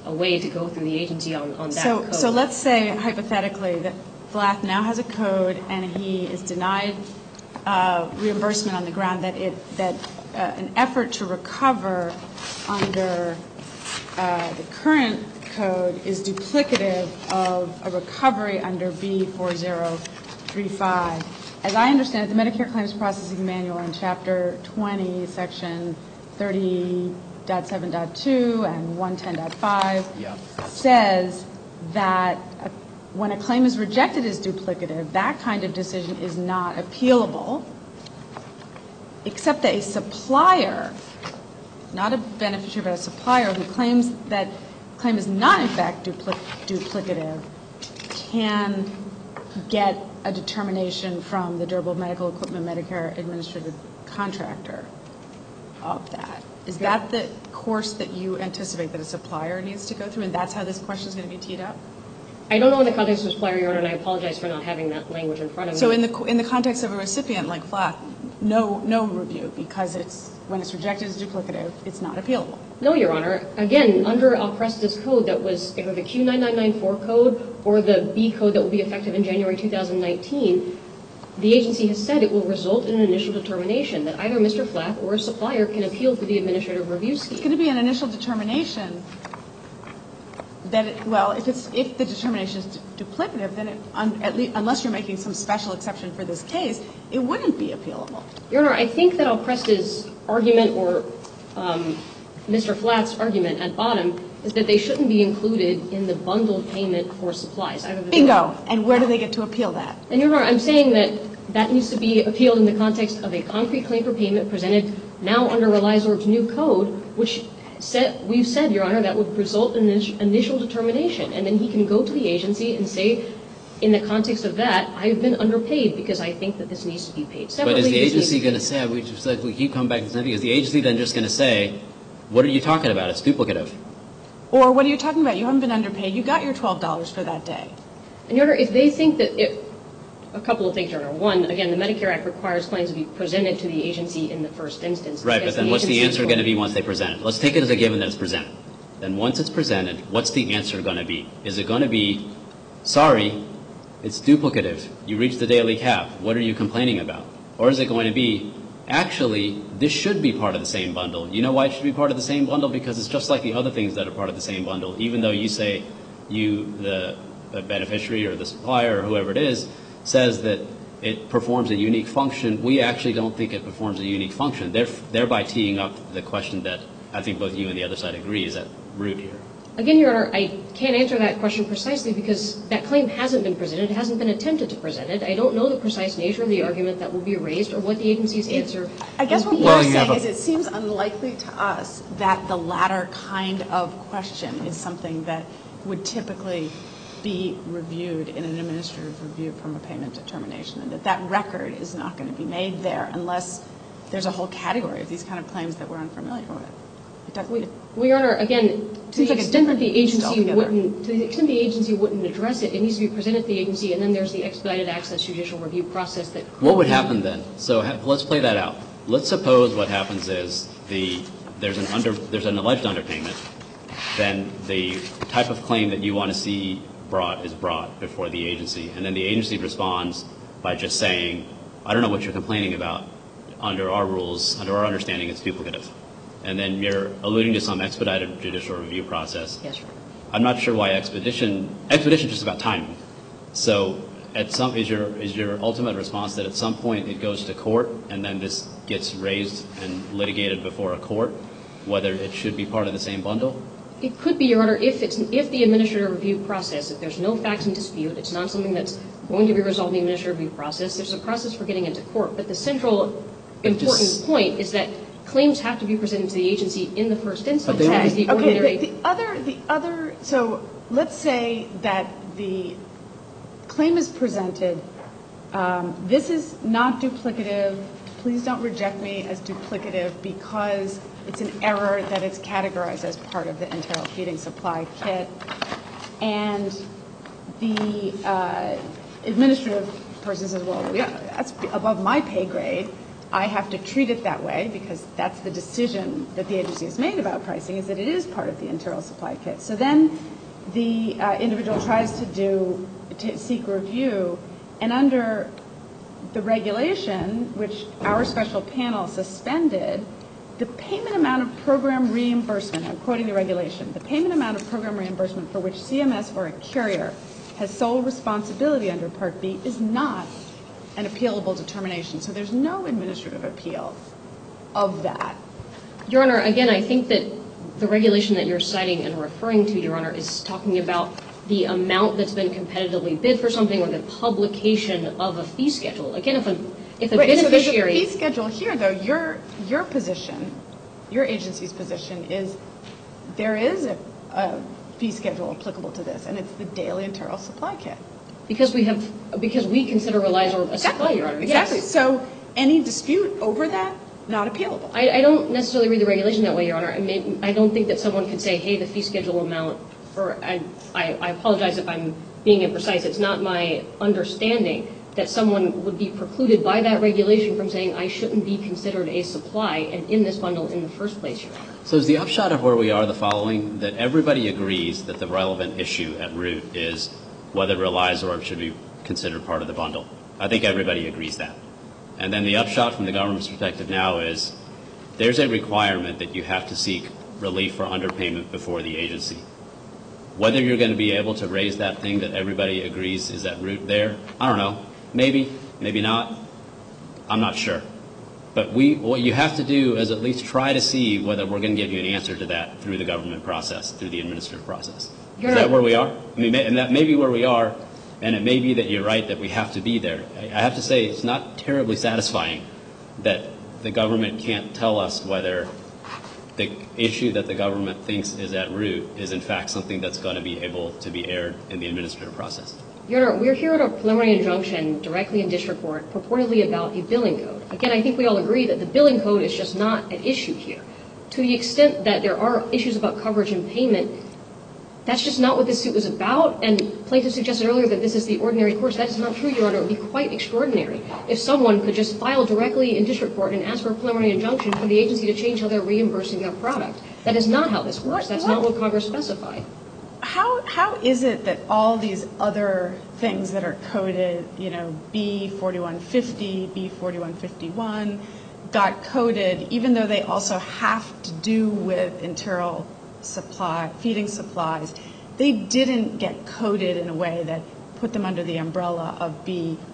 Speaker 6: a way to go through the agency on that code.
Speaker 4: So let's say, hypothetically, that Flath now has a code and he is denied reimbursement on the ground that an effort to recover under the current code is duplicative of a recovery under B4035. As I understand it, the Medicare Claims Processing Manual in Chapter 20, Section 30.7.2 and 110.5 says that when a claim is rejected as duplicative, that kind of decision is not appealable, except that a supplier, not a beneficiary, but a supplier who claims that claim is not in fact duplicative can get a determination from the Durable Medical Equipment Medicare Administrative Contractor of that. Is that the course that you anticipate that a supplier needs to go through, and that's how this question is going to be teed up?
Speaker 6: I don't know in the context of a supplier, Your Honor, and I apologize for not having that language in front of me.
Speaker 4: So in the context of a recipient like Flath, no review, because when it's rejected as duplicative, it's not appealable.
Speaker 6: No, Your Honor. Again, under Alcresta's code that was either the Q9994 code or the B code that will be effective in January 2019, the agency has said it will result in an initial determination that either Mr. Flath or a supplier can appeal through the administrative review scheme.
Speaker 4: It's going to be an initial determination that, if the determination is duplicative, then unless you're making some special exception for this case, it wouldn't be appealable.
Speaker 6: Your Honor, I think that Alcresta's argument or Mr. Flath's argument at bottom is that they shouldn't be included in the bundled payment for supplies.
Speaker 4: Bingo. And where do they get to appeal that?
Speaker 6: And, Your Honor, I'm saying that needs to be appealed in the context of a concrete claim for payment presented now under Relisor's new code, which we've said, Your Honor, that would result in an initial determination. And then he can go to the agency and say, in the context of that, I've been underpaid because I think that this needs to be paid separately.
Speaker 5: But is the agency going to say, we keep coming back to something, is the agency then just going to say, what are you talking about? It's duplicative.
Speaker 4: Or what are you talking about? You haven't been underpaid. You got your $12 for that day.
Speaker 6: And, Your Honor, if they think that a couple of things, Your Honor. One, again, the Medicare Act requires claims to be presented to the agency in the first instance.
Speaker 5: Right, but then what's the answer going to be once they present it? Let's take it as a given that it's presented. Then once it's presented, what's the answer going to be? Is it going to be, sorry, it's duplicative. You reached the daily cap. What are you complaining about? Or is it going to be, actually, this should be part of the same bundle. You know why it should be part of the same bundle? Because it's just like the other things that are part of the same bundle. Even though you say the beneficiary or the supplier or whoever it is says that it performs a unique function, we actually don't think it performs a unique function, thereby teeing up the question that I think both you and the other side agree is at root here.
Speaker 6: Again, Your Honor, I can't answer that question precisely because that claim hasn't been presented. It hasn't been attempted to present it. I don't know the precise nature of the argument that will be raised or what the agency's answer
Speaker 4: I guess what
Speaker 6: will be.
Speaker 4: we're saying is it seems unlikely to us that the latter kind of question is something that would typically be reviewed in an administrative review from a payment determination, and that record is not going to be made there unless there's a whole category of these kind of claims that we're unfamiliar with.
Speaker 6: Well, Your Honor, again, to the extent that the agency wouldn't address it, it needs to be presented to the agency, and then there's the expedited access judicial review process that could
Speaker 5: What would happen then? So let's play that out. Let's suppose what happens is there's an alleged underpayment, then the type of claim that you want to see brought is brought before the agency, and then the agency responds by just saying, I don't know what you're complaining about. Under our rules, under our understanding, it's duplicative. And then you're alluding to some expedited judicial review process.
Speaker 6: Yes, sir.
Speaker 5: I'm not sure why expedition is just about timing. So is your ultimate response that at some point it goes to court and then this gets raised and litigated before a court, whether it should be part of the same bundle?
Speaker 6: It could be, Your Honor, if the administrative review process, if there's no facts in dispute, it's not something that's going to be resolved in the administrative review process, there's a process for getting into court. But the central important point is that claims have to be presented to the agency in the first instance.
Speaker 4: So let's say that the claim is presented, this is not duplicative, please don't reject me as duplicative because it's an error that it's categorized as part of the enteral feeding supply kit. And the administrative person says, well, yeah, that's above my pay grade. I have to treat it that way because that's the decision that the agency has made about pricing, is that it is part of the internal supply kit. So then the individual tries to seek review, and under the regulation, which our special panel suspended, the payment amount of program reimbursement, I'm quoting the regulation, the payment amount of program reimbursement for which CMS or a carrier has sole responsibility under Part B is not an appealable determination. So there's no administrative appeal of that.
Speaker 6: Your Honor, again, I think that the regulation that you're citing and referring to, Your Honor, is talking about the amount that's been competitively bid for something or the publication of a fee schedule. Again, if a beneficiary...
Speaker 4: So there's a fee schedule here, though. Your position, your agency's position is there is a fee schedule applicable to this, and it's the daily internal supply kit.
Speaker 6: Because we consider Relizor a supply, Your Honor.
Speaker 4: Exactly.
Speaker 6: Yes.
Speaker 4: So any dispute over that, not appealable.
Speaker 6: I don't necessarily read the regulation that way, Your Honor. I don't think that someone could say, hey, the fee schedule amount, or I apologize if I'm being imprecise. It's not my understanding that someone would be precluded by that regulation from saying I shouldn't be considered a supply and in this bundle in the first place, Your Honor.
Speaker 5: So is the upshot of where we are the following, that everybody agrees that the relevant issue at root is whether Relizor should be considered part of the bundle? I think everybody agrees that. And then the upshot from the government's perspective now is there's a requirement that you have to seek relief for underpayment before the agency. Whether you're going to be able to raise that thing that everybody agrees is at root there, I don't know. Maybe, maybe not. I'm not sure. But what you have to do is at least try to see whether we're going to give you an answer to that through the government process, through the administrative process. Is that where we are? I mean, and that may be where we are, and it may be that you're right that we have to be there. I have to say it's not terribly satisfying that the government can't tell us whether the issue that the government thinks is at root is in fact something that's going to be able to be aired in the administrative process.
Speaker 6: Your Honor, we're here at a preliminary injunction directly in district court purportedly about a billing code. Again, I think we all agree that the billing code is just not an issue here. To the extent that there are issues about coverage and payment, that's just not what this suit was about. And plaintiffs suggested earlier that this is the ordinary course. That is not true, Your Honor. It would be quite extraordinary if someone could just file directly in district court and ask for a preliminary injunction for the agency to change how they're reimbursing their product. That is not how this works. That's not what Congress specified.
Speaker 4: How is it that all these other things that are coded, you know, B4150, B4151, got coded, even though they also have to do with internal supply, feeding supplies, they didn't get coded in a way that put them under the umbrella of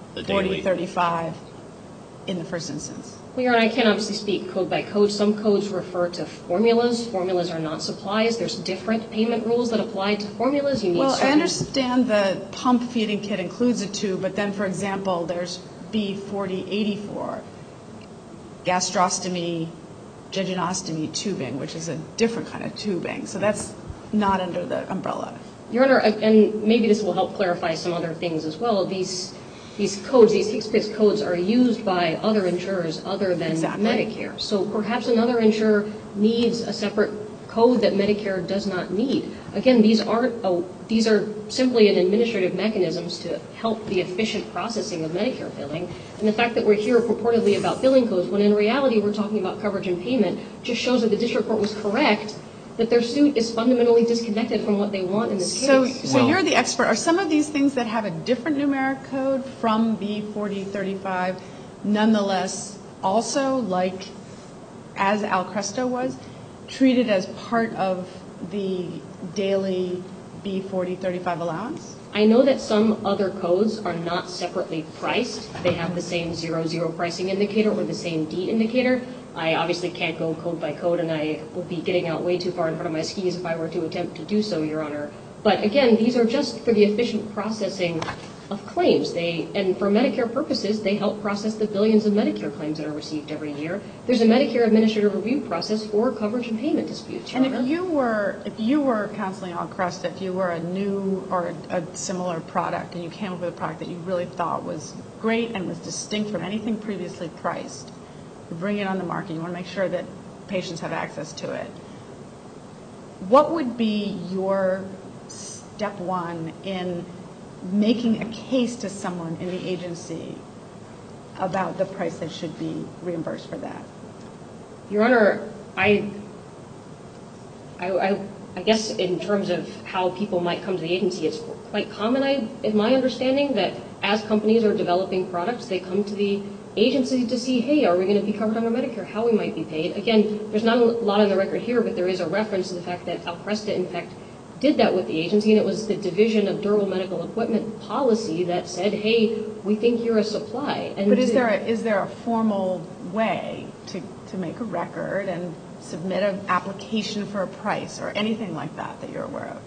Speaker 4: B4035 in the first instance?
Speaker 6: Well, Your Honor, I can't obviously speak code by code. Some codes refer to formulas. Formulas are not supplies. There's different payment rules that apply to formulas. You need
Speaker 4: Well, I understand the pump feeding kit includes a tube, but then, for example, there's B4084, gastrostomy, jejunostomy tubing, which is a different kind of tubing. So that's not under the umbrella.
Speaker 6: Your Honor, and maybe this will help clarify some other things as well. These codes, these HCPCS codes are used by other insurers other than Medicare. So perhaps another insurer needs a separate code that Medicare does not need. Again, these are simply an administrative mechanisms to help the efficient processing of Medicare billing. And the fact that we're here purportedly about billing codes, when in reality we're talking about coverage and payment, just shows that the district court was correct that their suit is fundamentally disconnected from what they want in this case.
Speaker 4: So you're the expert. Are some of these things that have a different numeric code from B4035 nonetheless also, like as Al Cresto was, treated as part of the daily B4035 allowance?
Speaker 6: I know that some other codes are not separately priced. They have the same 0-0 pricing indicator or the same D indicator. I obviously can't go code by code, and I would be getting out way too far in front of my skis if I were to attempt to do so, Your Honor. But again, these are just for the efficient processing of claims. And for Medicare purposes, they help process the billions of Medicare claims that are received every year. There's a Medicare administrative review process for coverage and payment disputes, Your Honor.
Speaker 4: And if you were counseling Al Cresto, if you were a new or a similar product and you came up with a product that you really thought was great and was distinct from anything previously priced, you bring it on the market, you want to make sure that patients have access to it. What would be your step one in making a case to someone in the agency about the price that should be reimbursed for that?
Speaker 6: Your Honor, I guess in terms of how people might come to the agency, it's quite common, in my understanding, that as companies are developing products, they come to the agency to see, hey, are we going to be covered under Medicare, how we might be paid. Again, there's not a lot on the record here, but there is a reference to the fact that Alcresta, in fact, did that with the agency, and it was the Division of Durable Medical Equipment policy that said, hey, we think you're a supply.
Speaker 4: But is there a formal way to make a record and submit an application for a price or anything like that you're aware of?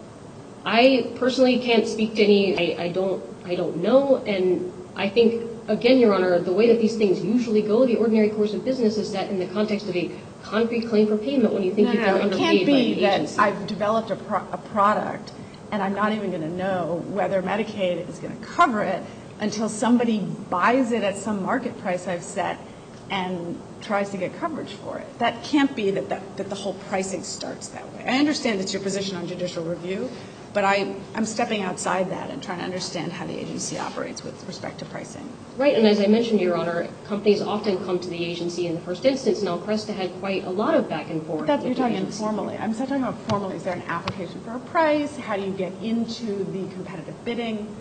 Speaker 6: I personally can't speak to any. I don't know, and I think, again, Your Honor, the way that these things usually go, the ordinary course of business is that in the context of a concrete claim for payment, when you think you've been underpaid by the agency.
Speaker 4: It can't be that I've developed a product and I'm not even going to know whether Medicaid is going to cover it until somebody buys it at some market price I've set and tries to get coverage for it. That can't be that the whole pricing starts that way. I understand it's your position on judicial review, but I'm stepping outside that and trying to understand how the agency operates with respect to pricing.
Speaker 6: Right, and as I mentioned, Your Honor, companies often come to the agency in the first instance, and Alcresta had quite a lot of back and forth.
Speaker 4: But you're talking informally. I'm not talking about formally. Is there an application for a price? How do you get into the competitive bidding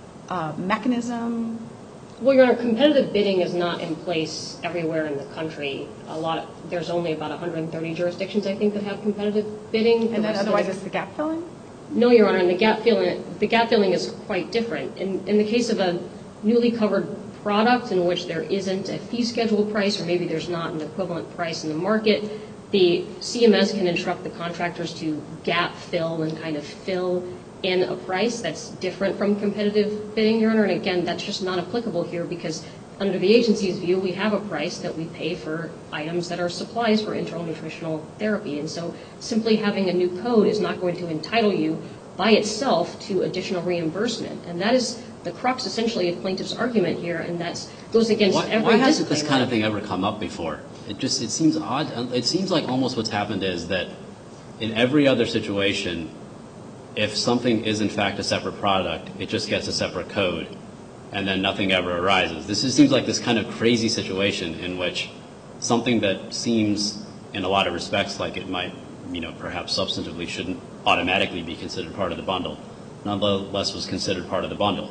Speaker 4: mechanism?
Speaker 6: Well, Your Honor, competitive bidding is not in place everywhere in the country. There's only about 130 jurisdictions, I think, that have competitive bidding.
Speaker 4: And then otherwise it's the gap filling?
Speaker 6: No, Your Honor, and the gap filling is quite different. In the case of a newly covered product in which there isn't a fee schedule price, or maybe there's not an equivalent price in the market, the CMS can instruct the contractors to gap fill and kind of fill in a price that's different from competitive bidding, Your Honor. And again, that's just not applicable here because under the agency's view, we have a price that we pay for items that are supplies for internal nutritional therapy. And so simply having a new code is not going to entitle you by itself to additional reimbursement. And that is the crux, essentially, of plaintiff's argument here, and that goes against every discipline.
Speaker 5: Why hasn't this kind of thing ever come up before? It seems odd. It seems like almost what's happened is that in every other situation, if something is in fact a separate product, it just gets a separate code, and then nothing ever arises. This seems like this kind of crazy situation in which something that seems, in a lot of respects, like it might, perhaps substantively shouldn't automatically be considered part of the bundle, nonetheless was considered part of the bundle.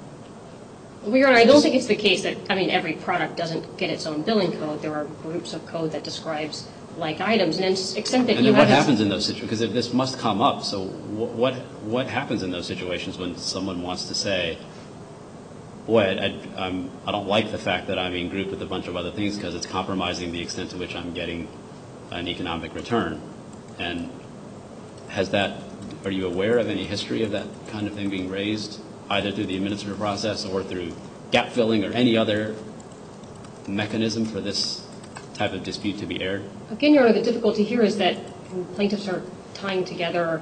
Speaker 6: Well, Your Honor, I don't think it's the case that, every product doesn't get its own billing code. There are groups of code that describes like items, and extent that
Speaker 5: and then what happens in those situations? Because if this must come up, so what happens in those situations when someone wants to say, boy, I don't like the fact that I'm being grouped with a bunch of other things because it's compromising the extent to which I'm getting an economic return. And are you aware of any history of that kind of thing being raised, either through the administrative process or through gap filling or any other mechanism for this type of dispute to be aired?
Speaker 6: Again, Your Honor, the difficulty here is that plaintiffs are tying together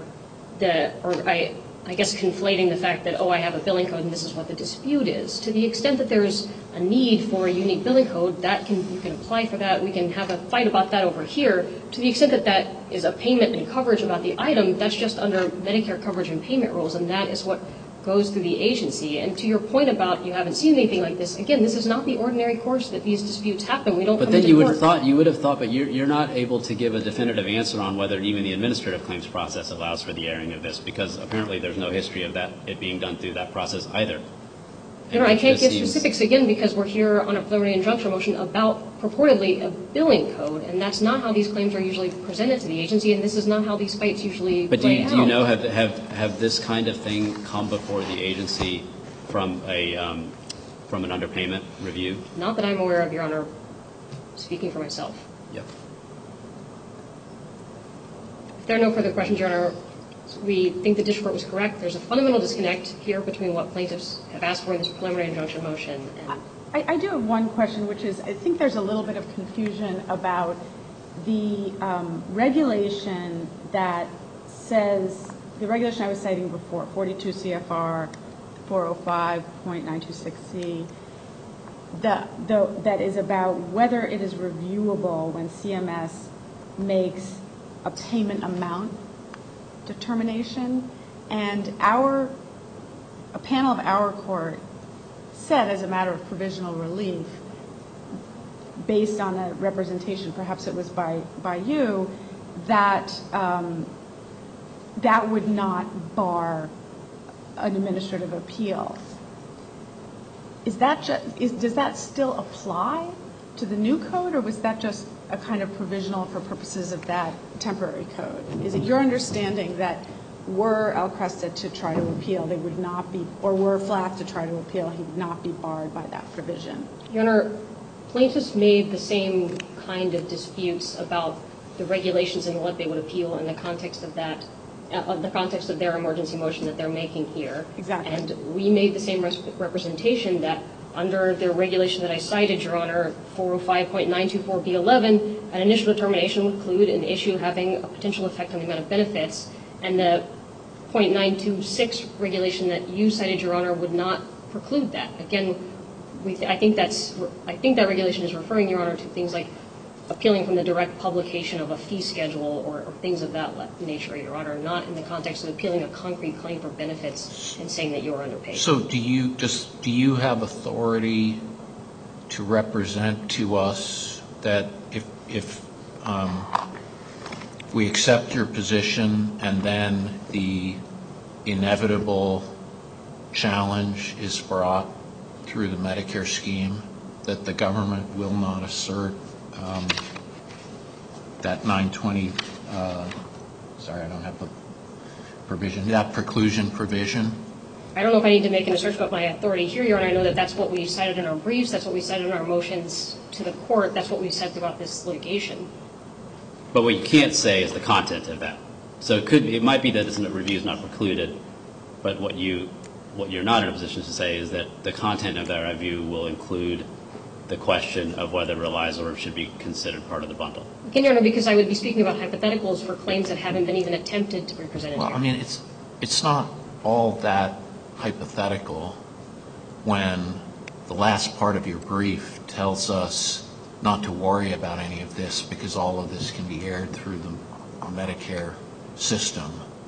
Speaker 6: I guess conflating the fact that, I have a billing code and this is what the dispute is. To the extent that there's a need for a unique billing code, you can apply for that. We can have a fight about that over here. To the extent that that is a payment and coverage about the item, that's just under Medicare coverage and payment rules, and that is what goes through the agency. And to your point about you haven't seen anything like this, again, this is not the ordinary course that these disputes happen. We don't come to court.
Speaker 5: But then you would have thought, but you're not able to give a definitive answer on whether even the administrative claims process allows for the airing of this, because apparently there's no history of it being done through that process either.
Speaker 6: Your Honor, I can't give specifics, again, because we're here on a preliminary injunction motion about purportedly a billing code, and that's not how these claims are usually presented to the agency, and this is not how these fights usually play out.
Speaker 5: But do you know, have this kind of thing come before the agency from an underpayment review?
Speaker 6: Not that I'm aware of, Your Honor, speaking for myself.
Speaker 5: Yep.
Speaker 6: If there are no further questions, Your Honor, we think the district court was correct. There's a fundamental disconnect here between what plaintiffs have asked for in this preliminary injunction motion.
Speaker 4: I do have one question, which is I think there's a little bit of confusion about the regulation that says, the regulation I was citing before, 42 CFR 405.926C, that is about whether it is reviewable when CMS makes a payment amount determination. And a panel of our court said, as a matter of provisional relief, based on a representation, perhaps it was by you, that that would not bar an administrative appeal. Does that still apply to the new code, or was that just a kind of provisional for purposes of that temporary code? Is it your understanding that were Al Cresta to try to appeal, they would not be, or were Flath to try to appeal, he would not be barred by that provision?
Speaker 6: Your Honor, plaintiffs made the same kind of disputes about the regulations and what they would appeal in the context of that, the context of their emergency motion that they're making here.
Speaker 4: Exactly.
Speaker 6: And we made the same representation that under the regulation that I cited, Your Honor, 405.924B11, an initial determination would include an issue having a potential effect on the amount of benefits, and the .926 regulation that you cited, Your Honor, would not preclude that. Again, I think that regulation is referring, Your Honor, to things like appealing from the direct publication of a fee schedule or things of that nature, Your Honor, not in the context of appealing a concrete claim for benefits and saying that you're underpaid.
Speaker 3: So do you have authority to represent to us that if we accept your position and then the inevitable challenge is brought through the Medicare scheme, that the government will not assert that 920, sorry, I don't have the provision, that preclusion provision?
Speaker 6: I don't know if I need to make an assertion about my authority here, Your Honor. I know that that's what we cited in our briefs, that's what we cited in our motions to the court, that's what we said throughout this litigation.
Speaker 5: But what you can't say is the content of that. So it might be that the review is not precluded, but what you're not in a position to say is that the content of that review will include the question of whether Realizor should be considered part of the bundle.
Speaker 6: Again, Your Honor, because I would be speaking about hypotheticals for claims that haven't been even attempted to be presented here.
Speaker 3: Well, I mean, it's not all that hypothetical when the last part of your brief tells us not to worry about any of this because all of this can be aired through the Medicare system,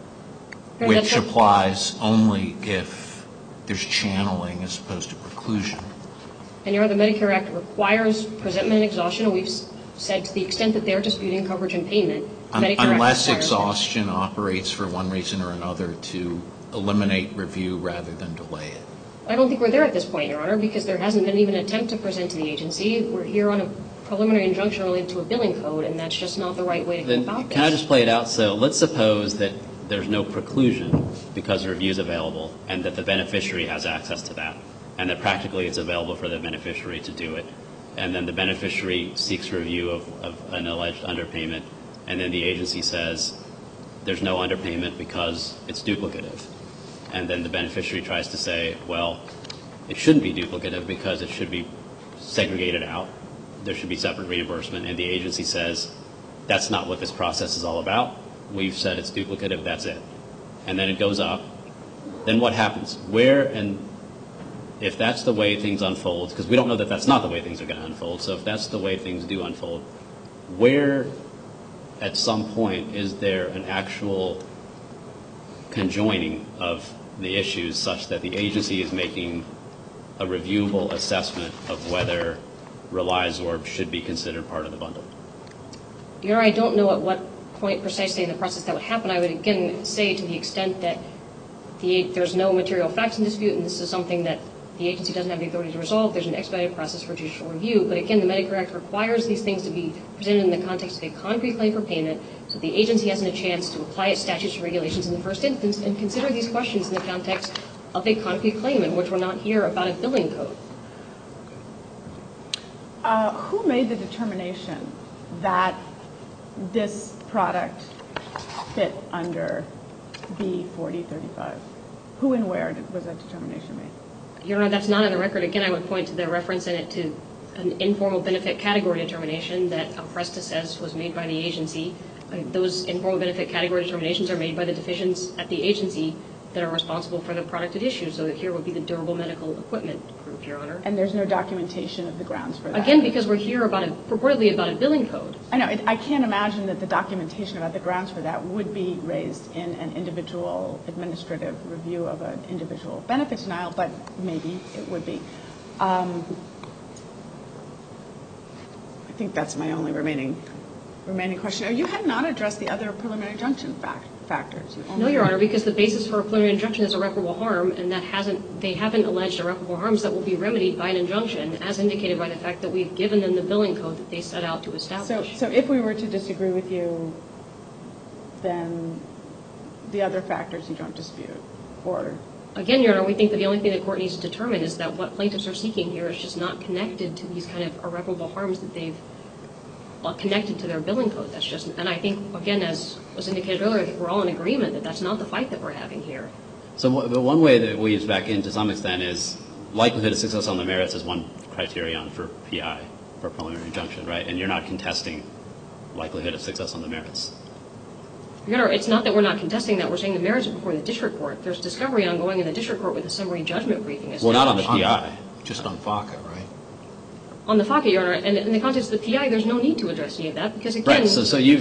Speaker 3: which applies only if there's channeling as opposed to preclusion.
Speaker 6: And Your Honor, the Medicare Act requires presentment and exhaustion, and we've said to the extent that they're disputing coverage and payment,
Speaker 3: unless exhaustion operates for one reason or another to eliminate review rather than delay it.
Speaker 6: I don't think we're there at this point, Your Honor, because there hasn't been even an attempt to present to the agency. We're here on a preliminary injunction related to a billing code, and that's just not the right way to go about this.
Speaker 5: Can I just play it out? So let's suppose that there's no preclusion because the review is available and that the beneficiary has access to that, and that practically it's available for the beneficiary to do it. And then the beneficiary seeks review of an alleged underpayment, and then the agency says there's no underpayment because it's duplicative. And then the beneficiary tries to say, well, it shouldn't be duplicative because it should be segregated out. There should be separate reimbursement. And the agency says, that's not what this process is all about. We've said it's duplicative, that's it. And then it goes up. Then what happens? And if that's the way things unfold, because we don't know that that's not the way things are going to unfold, so if that's the way things do unfold, where at some point is there an actual conjoining of the issues such that the agency is making a reviewable assessment of whether Realizor should be considered part of the bundle?
Speaker 6: Your Honor, I don't know at what point precisely in the process that would happen. I would again say to the extent that there's no material facts in dispute, and this is something that the agency doesn't have the authority to resolve, there's an expedited process for judicial review. But again, the Medicare Act requires these things to be presented in the context of a concrete claim for payment, so the agency hasn't a chance to apply its statutes and regulations in the first instance and consider these questions in the context of a concrete claim in which we're not here about a billing code.
Speaker 4: Who made the determination that this product fit under B4035? Who and where was that determination made?
Speaker 6: Your Honor, that's not on the record. Again, I would point to the reference in it to an informal benefit category determination that Alfresta says was made by the agency. Those informal benefit category determinations are made by the divisions at the agency that are responsible for the product at issue. So here would be the durable medical equipment group, Your Honor.
Speaker 4: And there's no documentation of the grounds for that?
Speaker 6: Again, because we're here purportedly about a billing code.
Speaker 4: I know. I can't imagine that the documentation about the grounds for that would be raised in an individual administrative review of an individual benefit denial, but maybe it would be. think that's my only remaining question. You had not addressed the other preliminary injunction factors.
Speaker 6: No, Your Honor, because the basis for a preliminary injunction is irreparable harm, and they haven't alleged irreparable harms that will be remedied by an injunction, as indicated by the fact that we've given them the billing code that they set out to establish.
Speaker 4: So if we were to disagree with you, then the other factors you don't dispute, or?
Speaker 6: Again, Your Honor, we think that the only thing the court needs to determine is that what plaintiffs are seeking here is just not connected to these kind of irreparable harms that they've connected to their billing code. That's just, and I think, again, as was indicated earlier, I think we're all in agreement that that's not the fight that we're having here.
Speaker 5: So the one way that it weaves back in to some extent is likelihood of success on the merits is one criterion for PI, for preliminary injunction, right? And you're not contesting likelihood of success on the merits.
Speaker 6: Your Honor, it's not that we're not contesting that. We're saying the merits are before the district court. There's discovery ongoing in the district court with a summary judgment briefing.
Speaker 5: Well, not on the PI.
Speaker 3: Just on FACA, right?
Speaker 6: On the FACA, Your Honor, and in the context of the PI, there's no need to address any of that because, again...
Speaker 5: Right, so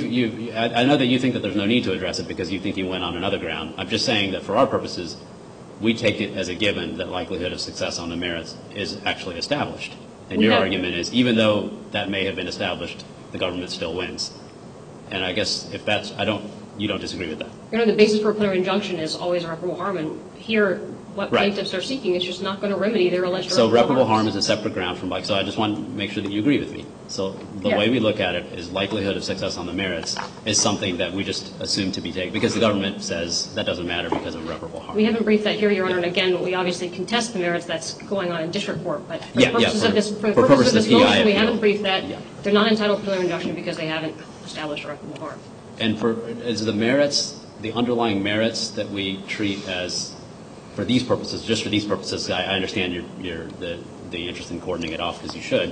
Speaker 5: I know that you think that there's no need to address it because you think you went on another ground. I'm just saying that for our purposes, we take it as a given that likelihood of success on the merits is actually established. And your argument is, even though that may have been established, the government still wins. And I guess if that's, you don't disagree with that.
Speaker 6: Your Honor, the basis for a preliminary injunction is always irreparable harm, and here, what plaintiffs are seeking is just not going to remedy their alleged irreparable harm.
Speaker 5: So irreparable harm is a separate ground from, so I just want to make sure that you agree with me. So the way we look at it is likelihood of success on the merits is something that we just assume to be taken, because the government says that doesn't matter because of irreparable harm.
Speaker 6: We haven't briefed that here, Your Honor, and again, we obviously contest the merits that's going on in district court, but for the purposes of this motion, we haven't briefed that. They're not entitled to preliminary injunction because they haven't established irreparable harm.
Speaker 5: And is the merits, the underlying merits that we treat as, for these purposes, just for these purposes, I understand the interest in coordinating it off because you should.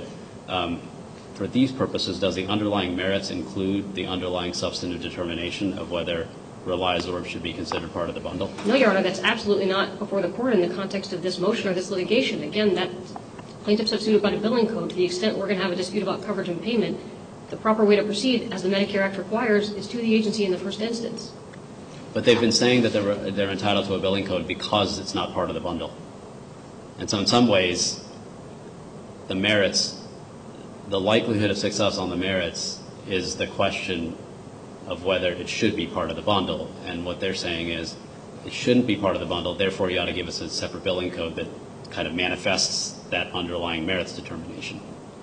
Speaker 5: For these purposes, does the underlying merits include the underlying substantive determination of whether Reliazorb should be considered part of the bundle?
Speaker 6: No, Your Honor, that's absolutely not before the court in the context of this motion or this litigation. Again, that plaintiffs have sued about a billing code. To the extent we're going to have a dispute about coverage and payment, the proper way to proceed, as the Medicare Act requires, is to the agency in the first instance.
Speaker 5: But they've been saying that they're entitled to a billing code because it's not part of the bundle. And so in some ways, the merits, the likelihood of success on the merits is the question of whether it should be part of the bundle. And what they're saying is it shouldn't be part of the bundle, therefore you ought to give us a separate billing code that kind of manifests that underlying merits determination.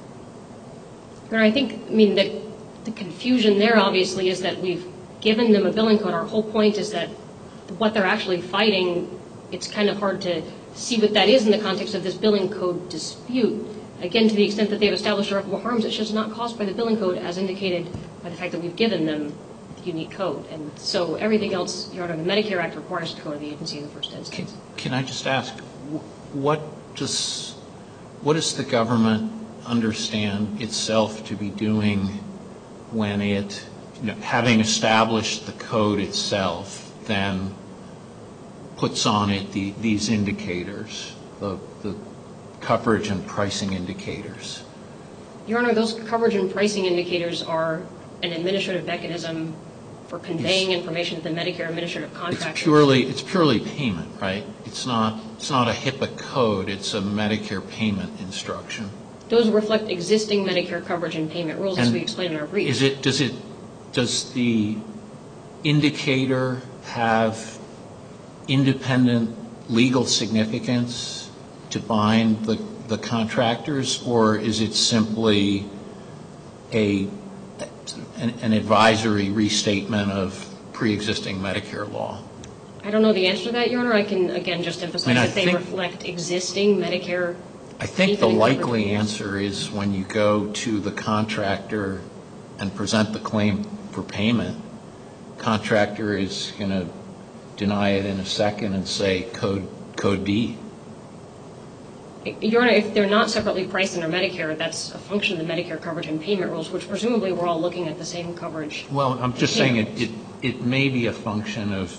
Speaker 6: I think, the confusion there obviously is that we've given them a billing code. Our whole point is that what they're actually fighting, it's kind of hard to see what that is in the context of this billing code dispute. Again, to the extent that they've established irreparable harms, it's just not caused by the billing code as indicated by the fact that we've given them the unique code. And so everything else, Your Honor, the Medicare Act requires to go to the agency in the first instance.
Speaker 3: Can I just ask, what does the government understand itself to be doing when it, having established the code itself, then puts on it these indicators, the coverage and pricing indicators?
Speaker 6: Your Honor, those coverage and pricing indicators are an administrative mechanism for conveying information to the Medicare administrative contractors.
Speaker 3: It's purely payment, right? It's not a HIPAA code. It's a Medicare payment instruction.
Speaker 6: Those reflect existing Medicare coverage and payment rules, as we explained in our brief.
Speaker 3: Does the indicator have independent legal significance to bind the contractors, or is it simply an advisory restatement of pre-existing Medicare law?
Speaker 6: I don't know the answer to that, Your Honor. I can, again, just emphasize that they reflect existing Medicare.
Speaker 3: I think the likely answer is when you go to the contractor and present the claim for payment, contractor is going to deny it in a second and say code D.
Speaker 6: Your Honor, if they're not separately priced under Medicare, that's a function of the Medicare coverage and payment rules, which presumably we're all looking at the same coverage.
Speaker 3: Well, I'm just saying it may be a function of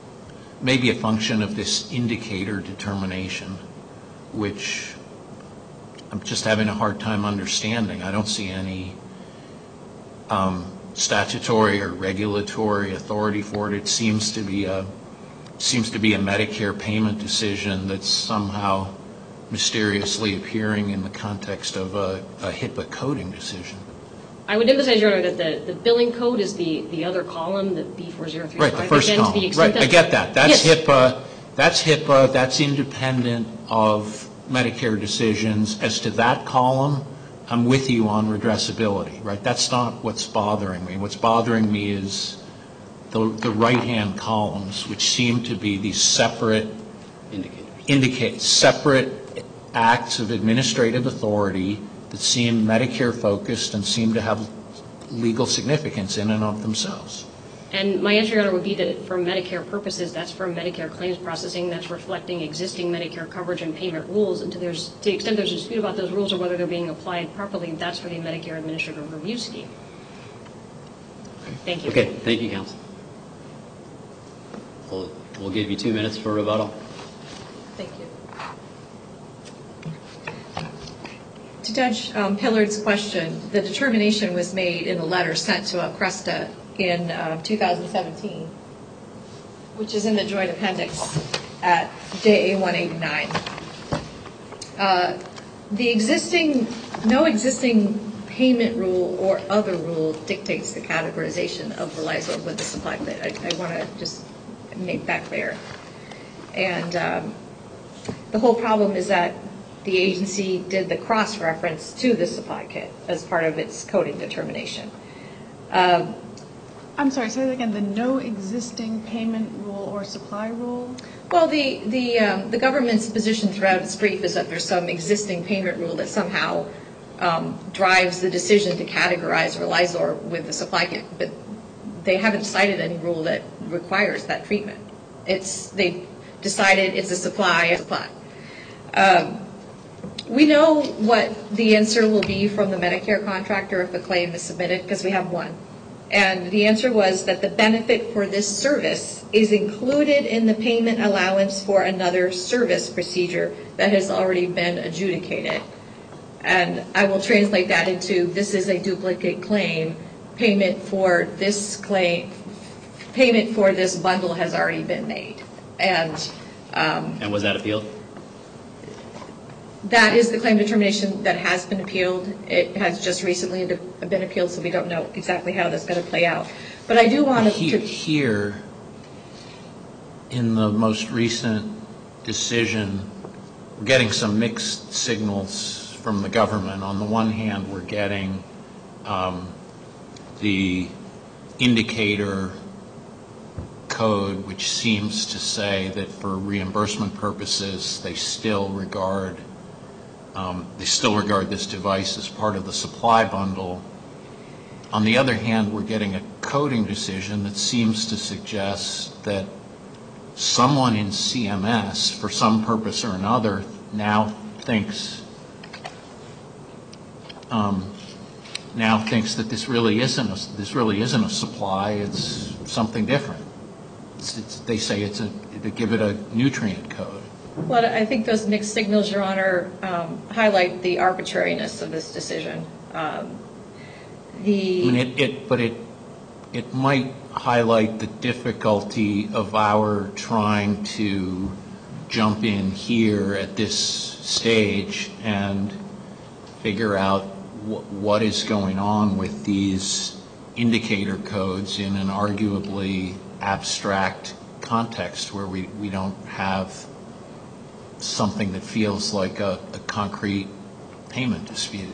Speaker 3: this indicator determination, which I'm just having a hard time understanding. I don't see any statutory or regulatory authority for it. It seems to be a Medicare payment decision that's somehow mysteriously appearing in the context of a HIPAA coding decision.
Speaker 6: I would emphasize, Your Honor, that the billing code is the other column, the B4035.
Speaker 3: Right, the first
Speaker 6: Again, to the
Speaker 3: column.
Speaker 6: extent
Speaker 3: Right, I get that. That's
Speaker 6: Yes.
Speaker 3: HIPAA. That's HIPAA. That's independent of Medicare decisions. As to that column, I'm with you on redressability, right? That's not what's bothering me. What's bothering me is the right-hand columns, which seem to be these separate separate acts of administrative authority that seem Medicare-focused and seem to have legal significance in and of themselves.
Speaker 6: And my answer, Your Honor, would be that for Medicare purposes, that's for Medicare claims processing. That's reflecting existing Medicare coverage and payment rules. And to the extent there's a dispute about those rules or whether they're being applied properly, that's for the Medicare Administrative Review Scheme. Thank you.
Speaker 5: Okay, thank you, counsel. We'll give you 2 minutes for rebuttal.
Speaker 2: Thank you. To Judge Pillard's question, the determination was made in a letter sent to Cresta in 2017, which is in the joint appendix at JA 189. No existing payment rule or other rule dictates the categorization of Relisorb with the supply plan. I want to just make that clear. And the whole problem is that the agency did the cross-reference to the supply kit as part of its coding determination.
Speaker 4: I'm sorry, say that again. The no existing payment rule or supply rule?
Speaker 2: Well, the government's position throughout its brief is that there's some existing payment rule that somehow drives the decision to categorize Relisorb with the supply kit, but they haven't cited any rule that requires that treatment. They decided it's a supply. We know what the answer will be from the Medicare contractor if a claim is submitted, because we have one. And the answer was that the benefit for this service is included in the payment allowance for another service procedure that has already been adjudicated. And I will translate that into this is a duplicate claim. Payment for this bundle has already been made. And
Speaker 5: was that appealed?
Speaker 2: That is the claim determination that has been appealed. It has just recently been appealed, so we don't know exactly how that's going to play out. But I do want to...
Speaker 3: Here, in the most recent decision, we're getting some mixed signals from the government. On the one hand, we're getting the indicator code, which seems to say that for reimbursement purposes, they still regard this device as part of the supply bundle. On the other hand, we're getting a coding decision that seems to suggest that someone in CMS, for some purpose or another, now thinks that this really isn't a supply. It's something different. They say they give it a nutrient code.
Speaker 2: Well, I think those mixed signals, Your Honor, highlight the arbitrariness of this decision. But it might highlight the difficulty of our trying to jump in here at this stage and figure out what is going on with these indicator codes in an arguably abstract context where we don't have something that feels like a concrete payment dispute.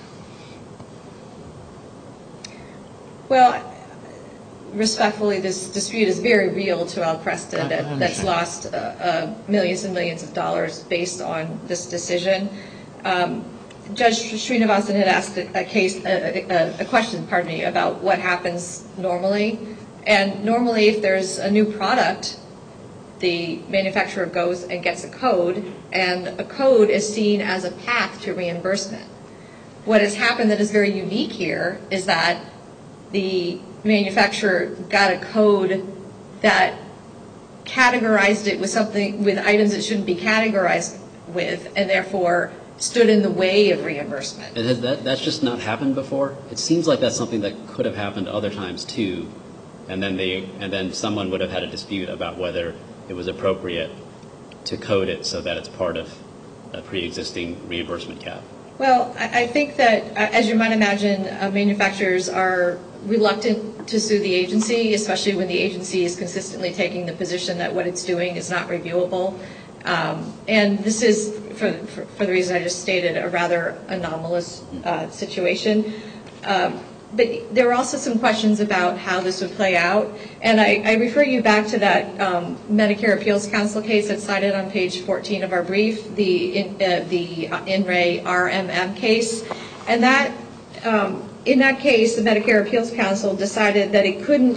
Speaker 2: Well, respectfully, this dispute is very real to Al Cresta that's lost millions and millions of dollars based on this decision. Judge Srinivasan had asked a question about what happens normally. And normally, if there's a new product, the manufacturer goes and gets a code, and a code is seen as a path to reimbursement. What has happened that is very unique here is that the manufacturer got a code that categorized it with items it shouldn't be categorized with, and therefore stood in the way of reimbursement.
Speaker 5: And that's just not happened before? It seems like that's something that could have happened other times too, and then someone would have had a dispute about whether it was appropriate to code it so that it's part of a pre-existing reimbursement cap.
Speaker 2: Well, I think that, as you might imagine, manufacturers are reluctant to sue the agency, especially when the agency is consistently taking the position that what it's doing is not reviewable. And this is, for the reason I just stated, a rather anomalous situation. But there are also some questions about how this would play out. And I refer you back to that Medicare Appeals Council case that's cited on page 14 of our brief, the In Re RMM case. And that, in that case, the Medicare Appeals Council decided that it couldn't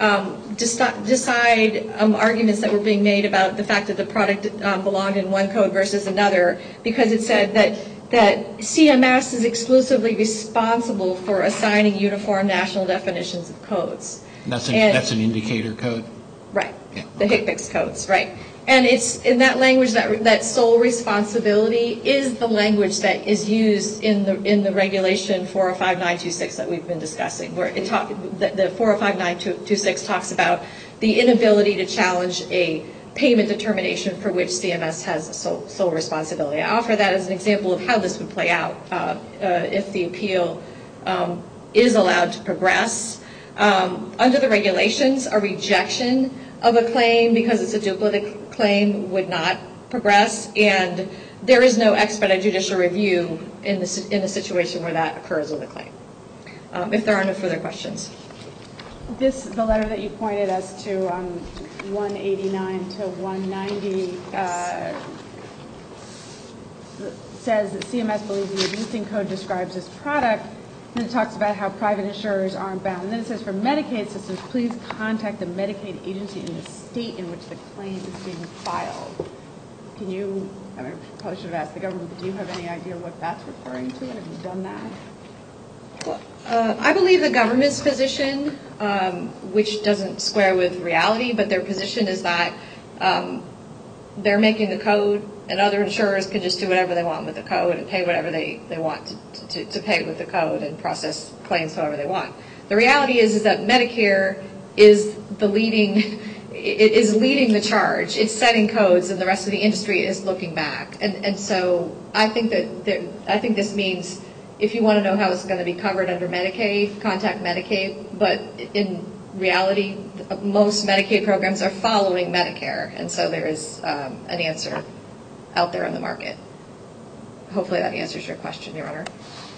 Speaker 2: decide arguments that were being made about the fact that the product belonged in one code versus another, because it said that CMS is exclusively responsible for assigning uniform national definitions of codes.
Speaker 3: That's an indicator code?
Speaker 2: Right,
Speaker 3: yeah.
Speaker 2: The HCPCS codes, right. And it's in that language that sole responsibility is the language that is used in the regulation 405926 that we've been discussing, where the 405926 talks about the inability to challenge a payment determination for which CMS has sole responsibility. I offer that as an example of how this would play out if the appeal is allowed to progress. Under the regulations, a rejection of a claim because it's a duplicate claim would not progress, and there is no expedited judicial review in a situation where that occurs with a claim. If there are no further questions.
Speaker 4: The letter that you pointed us to on 189 to 190 says that CMS believes the existing code describes this product, and it talks about how private insurers aren't bound. And then it says, for Medicaid systems, please contact the Medicaid agency in the state in which the claim is being filed. Can you, I mean, I probably should have asked the government, but do you have any idea what that's referring to, and have you done that?
Speaker 2: I believe the government's position, which doesn't square with reality, but their position is that they're making the code, and other insurers can just do whatever they want with the code and pay whatever they want to pay with the code and process claims however they want. The reality is that Medicare is leading the charge. It's setting codes, and the rest of the industry is looking back. And so I think this means if you want to know how it's going to be covered under Medicaid, contact Medicaid. But in reality, most Medicaid programs are following Medicare, and so there is an answer out there in the market. Hopefully that answers your question, Your Honor.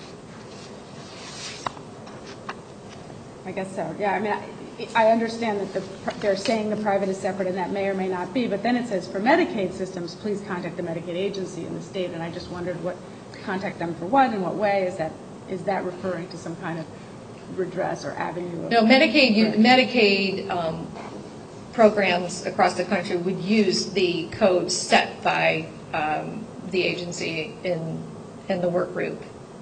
Speaker 4: I guess so. Yeah, I mean, I understand that they're saying the private is separate, and that may or may not be, but then it says for Medicaid systems, please contact the Medicaid agency in the state, and I just wondered what, contact them for what, in what way? Is that referring to some kind of redress or avenue?
Speaker 2: No, Medicaid programs across the country would use the codes set by the agency in the work group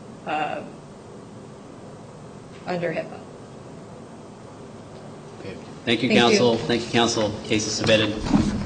Speaker 2: under HIPAA.
Speaker 5: Okay. Thank you, counsel. Thank you, counsel. Case is submitted.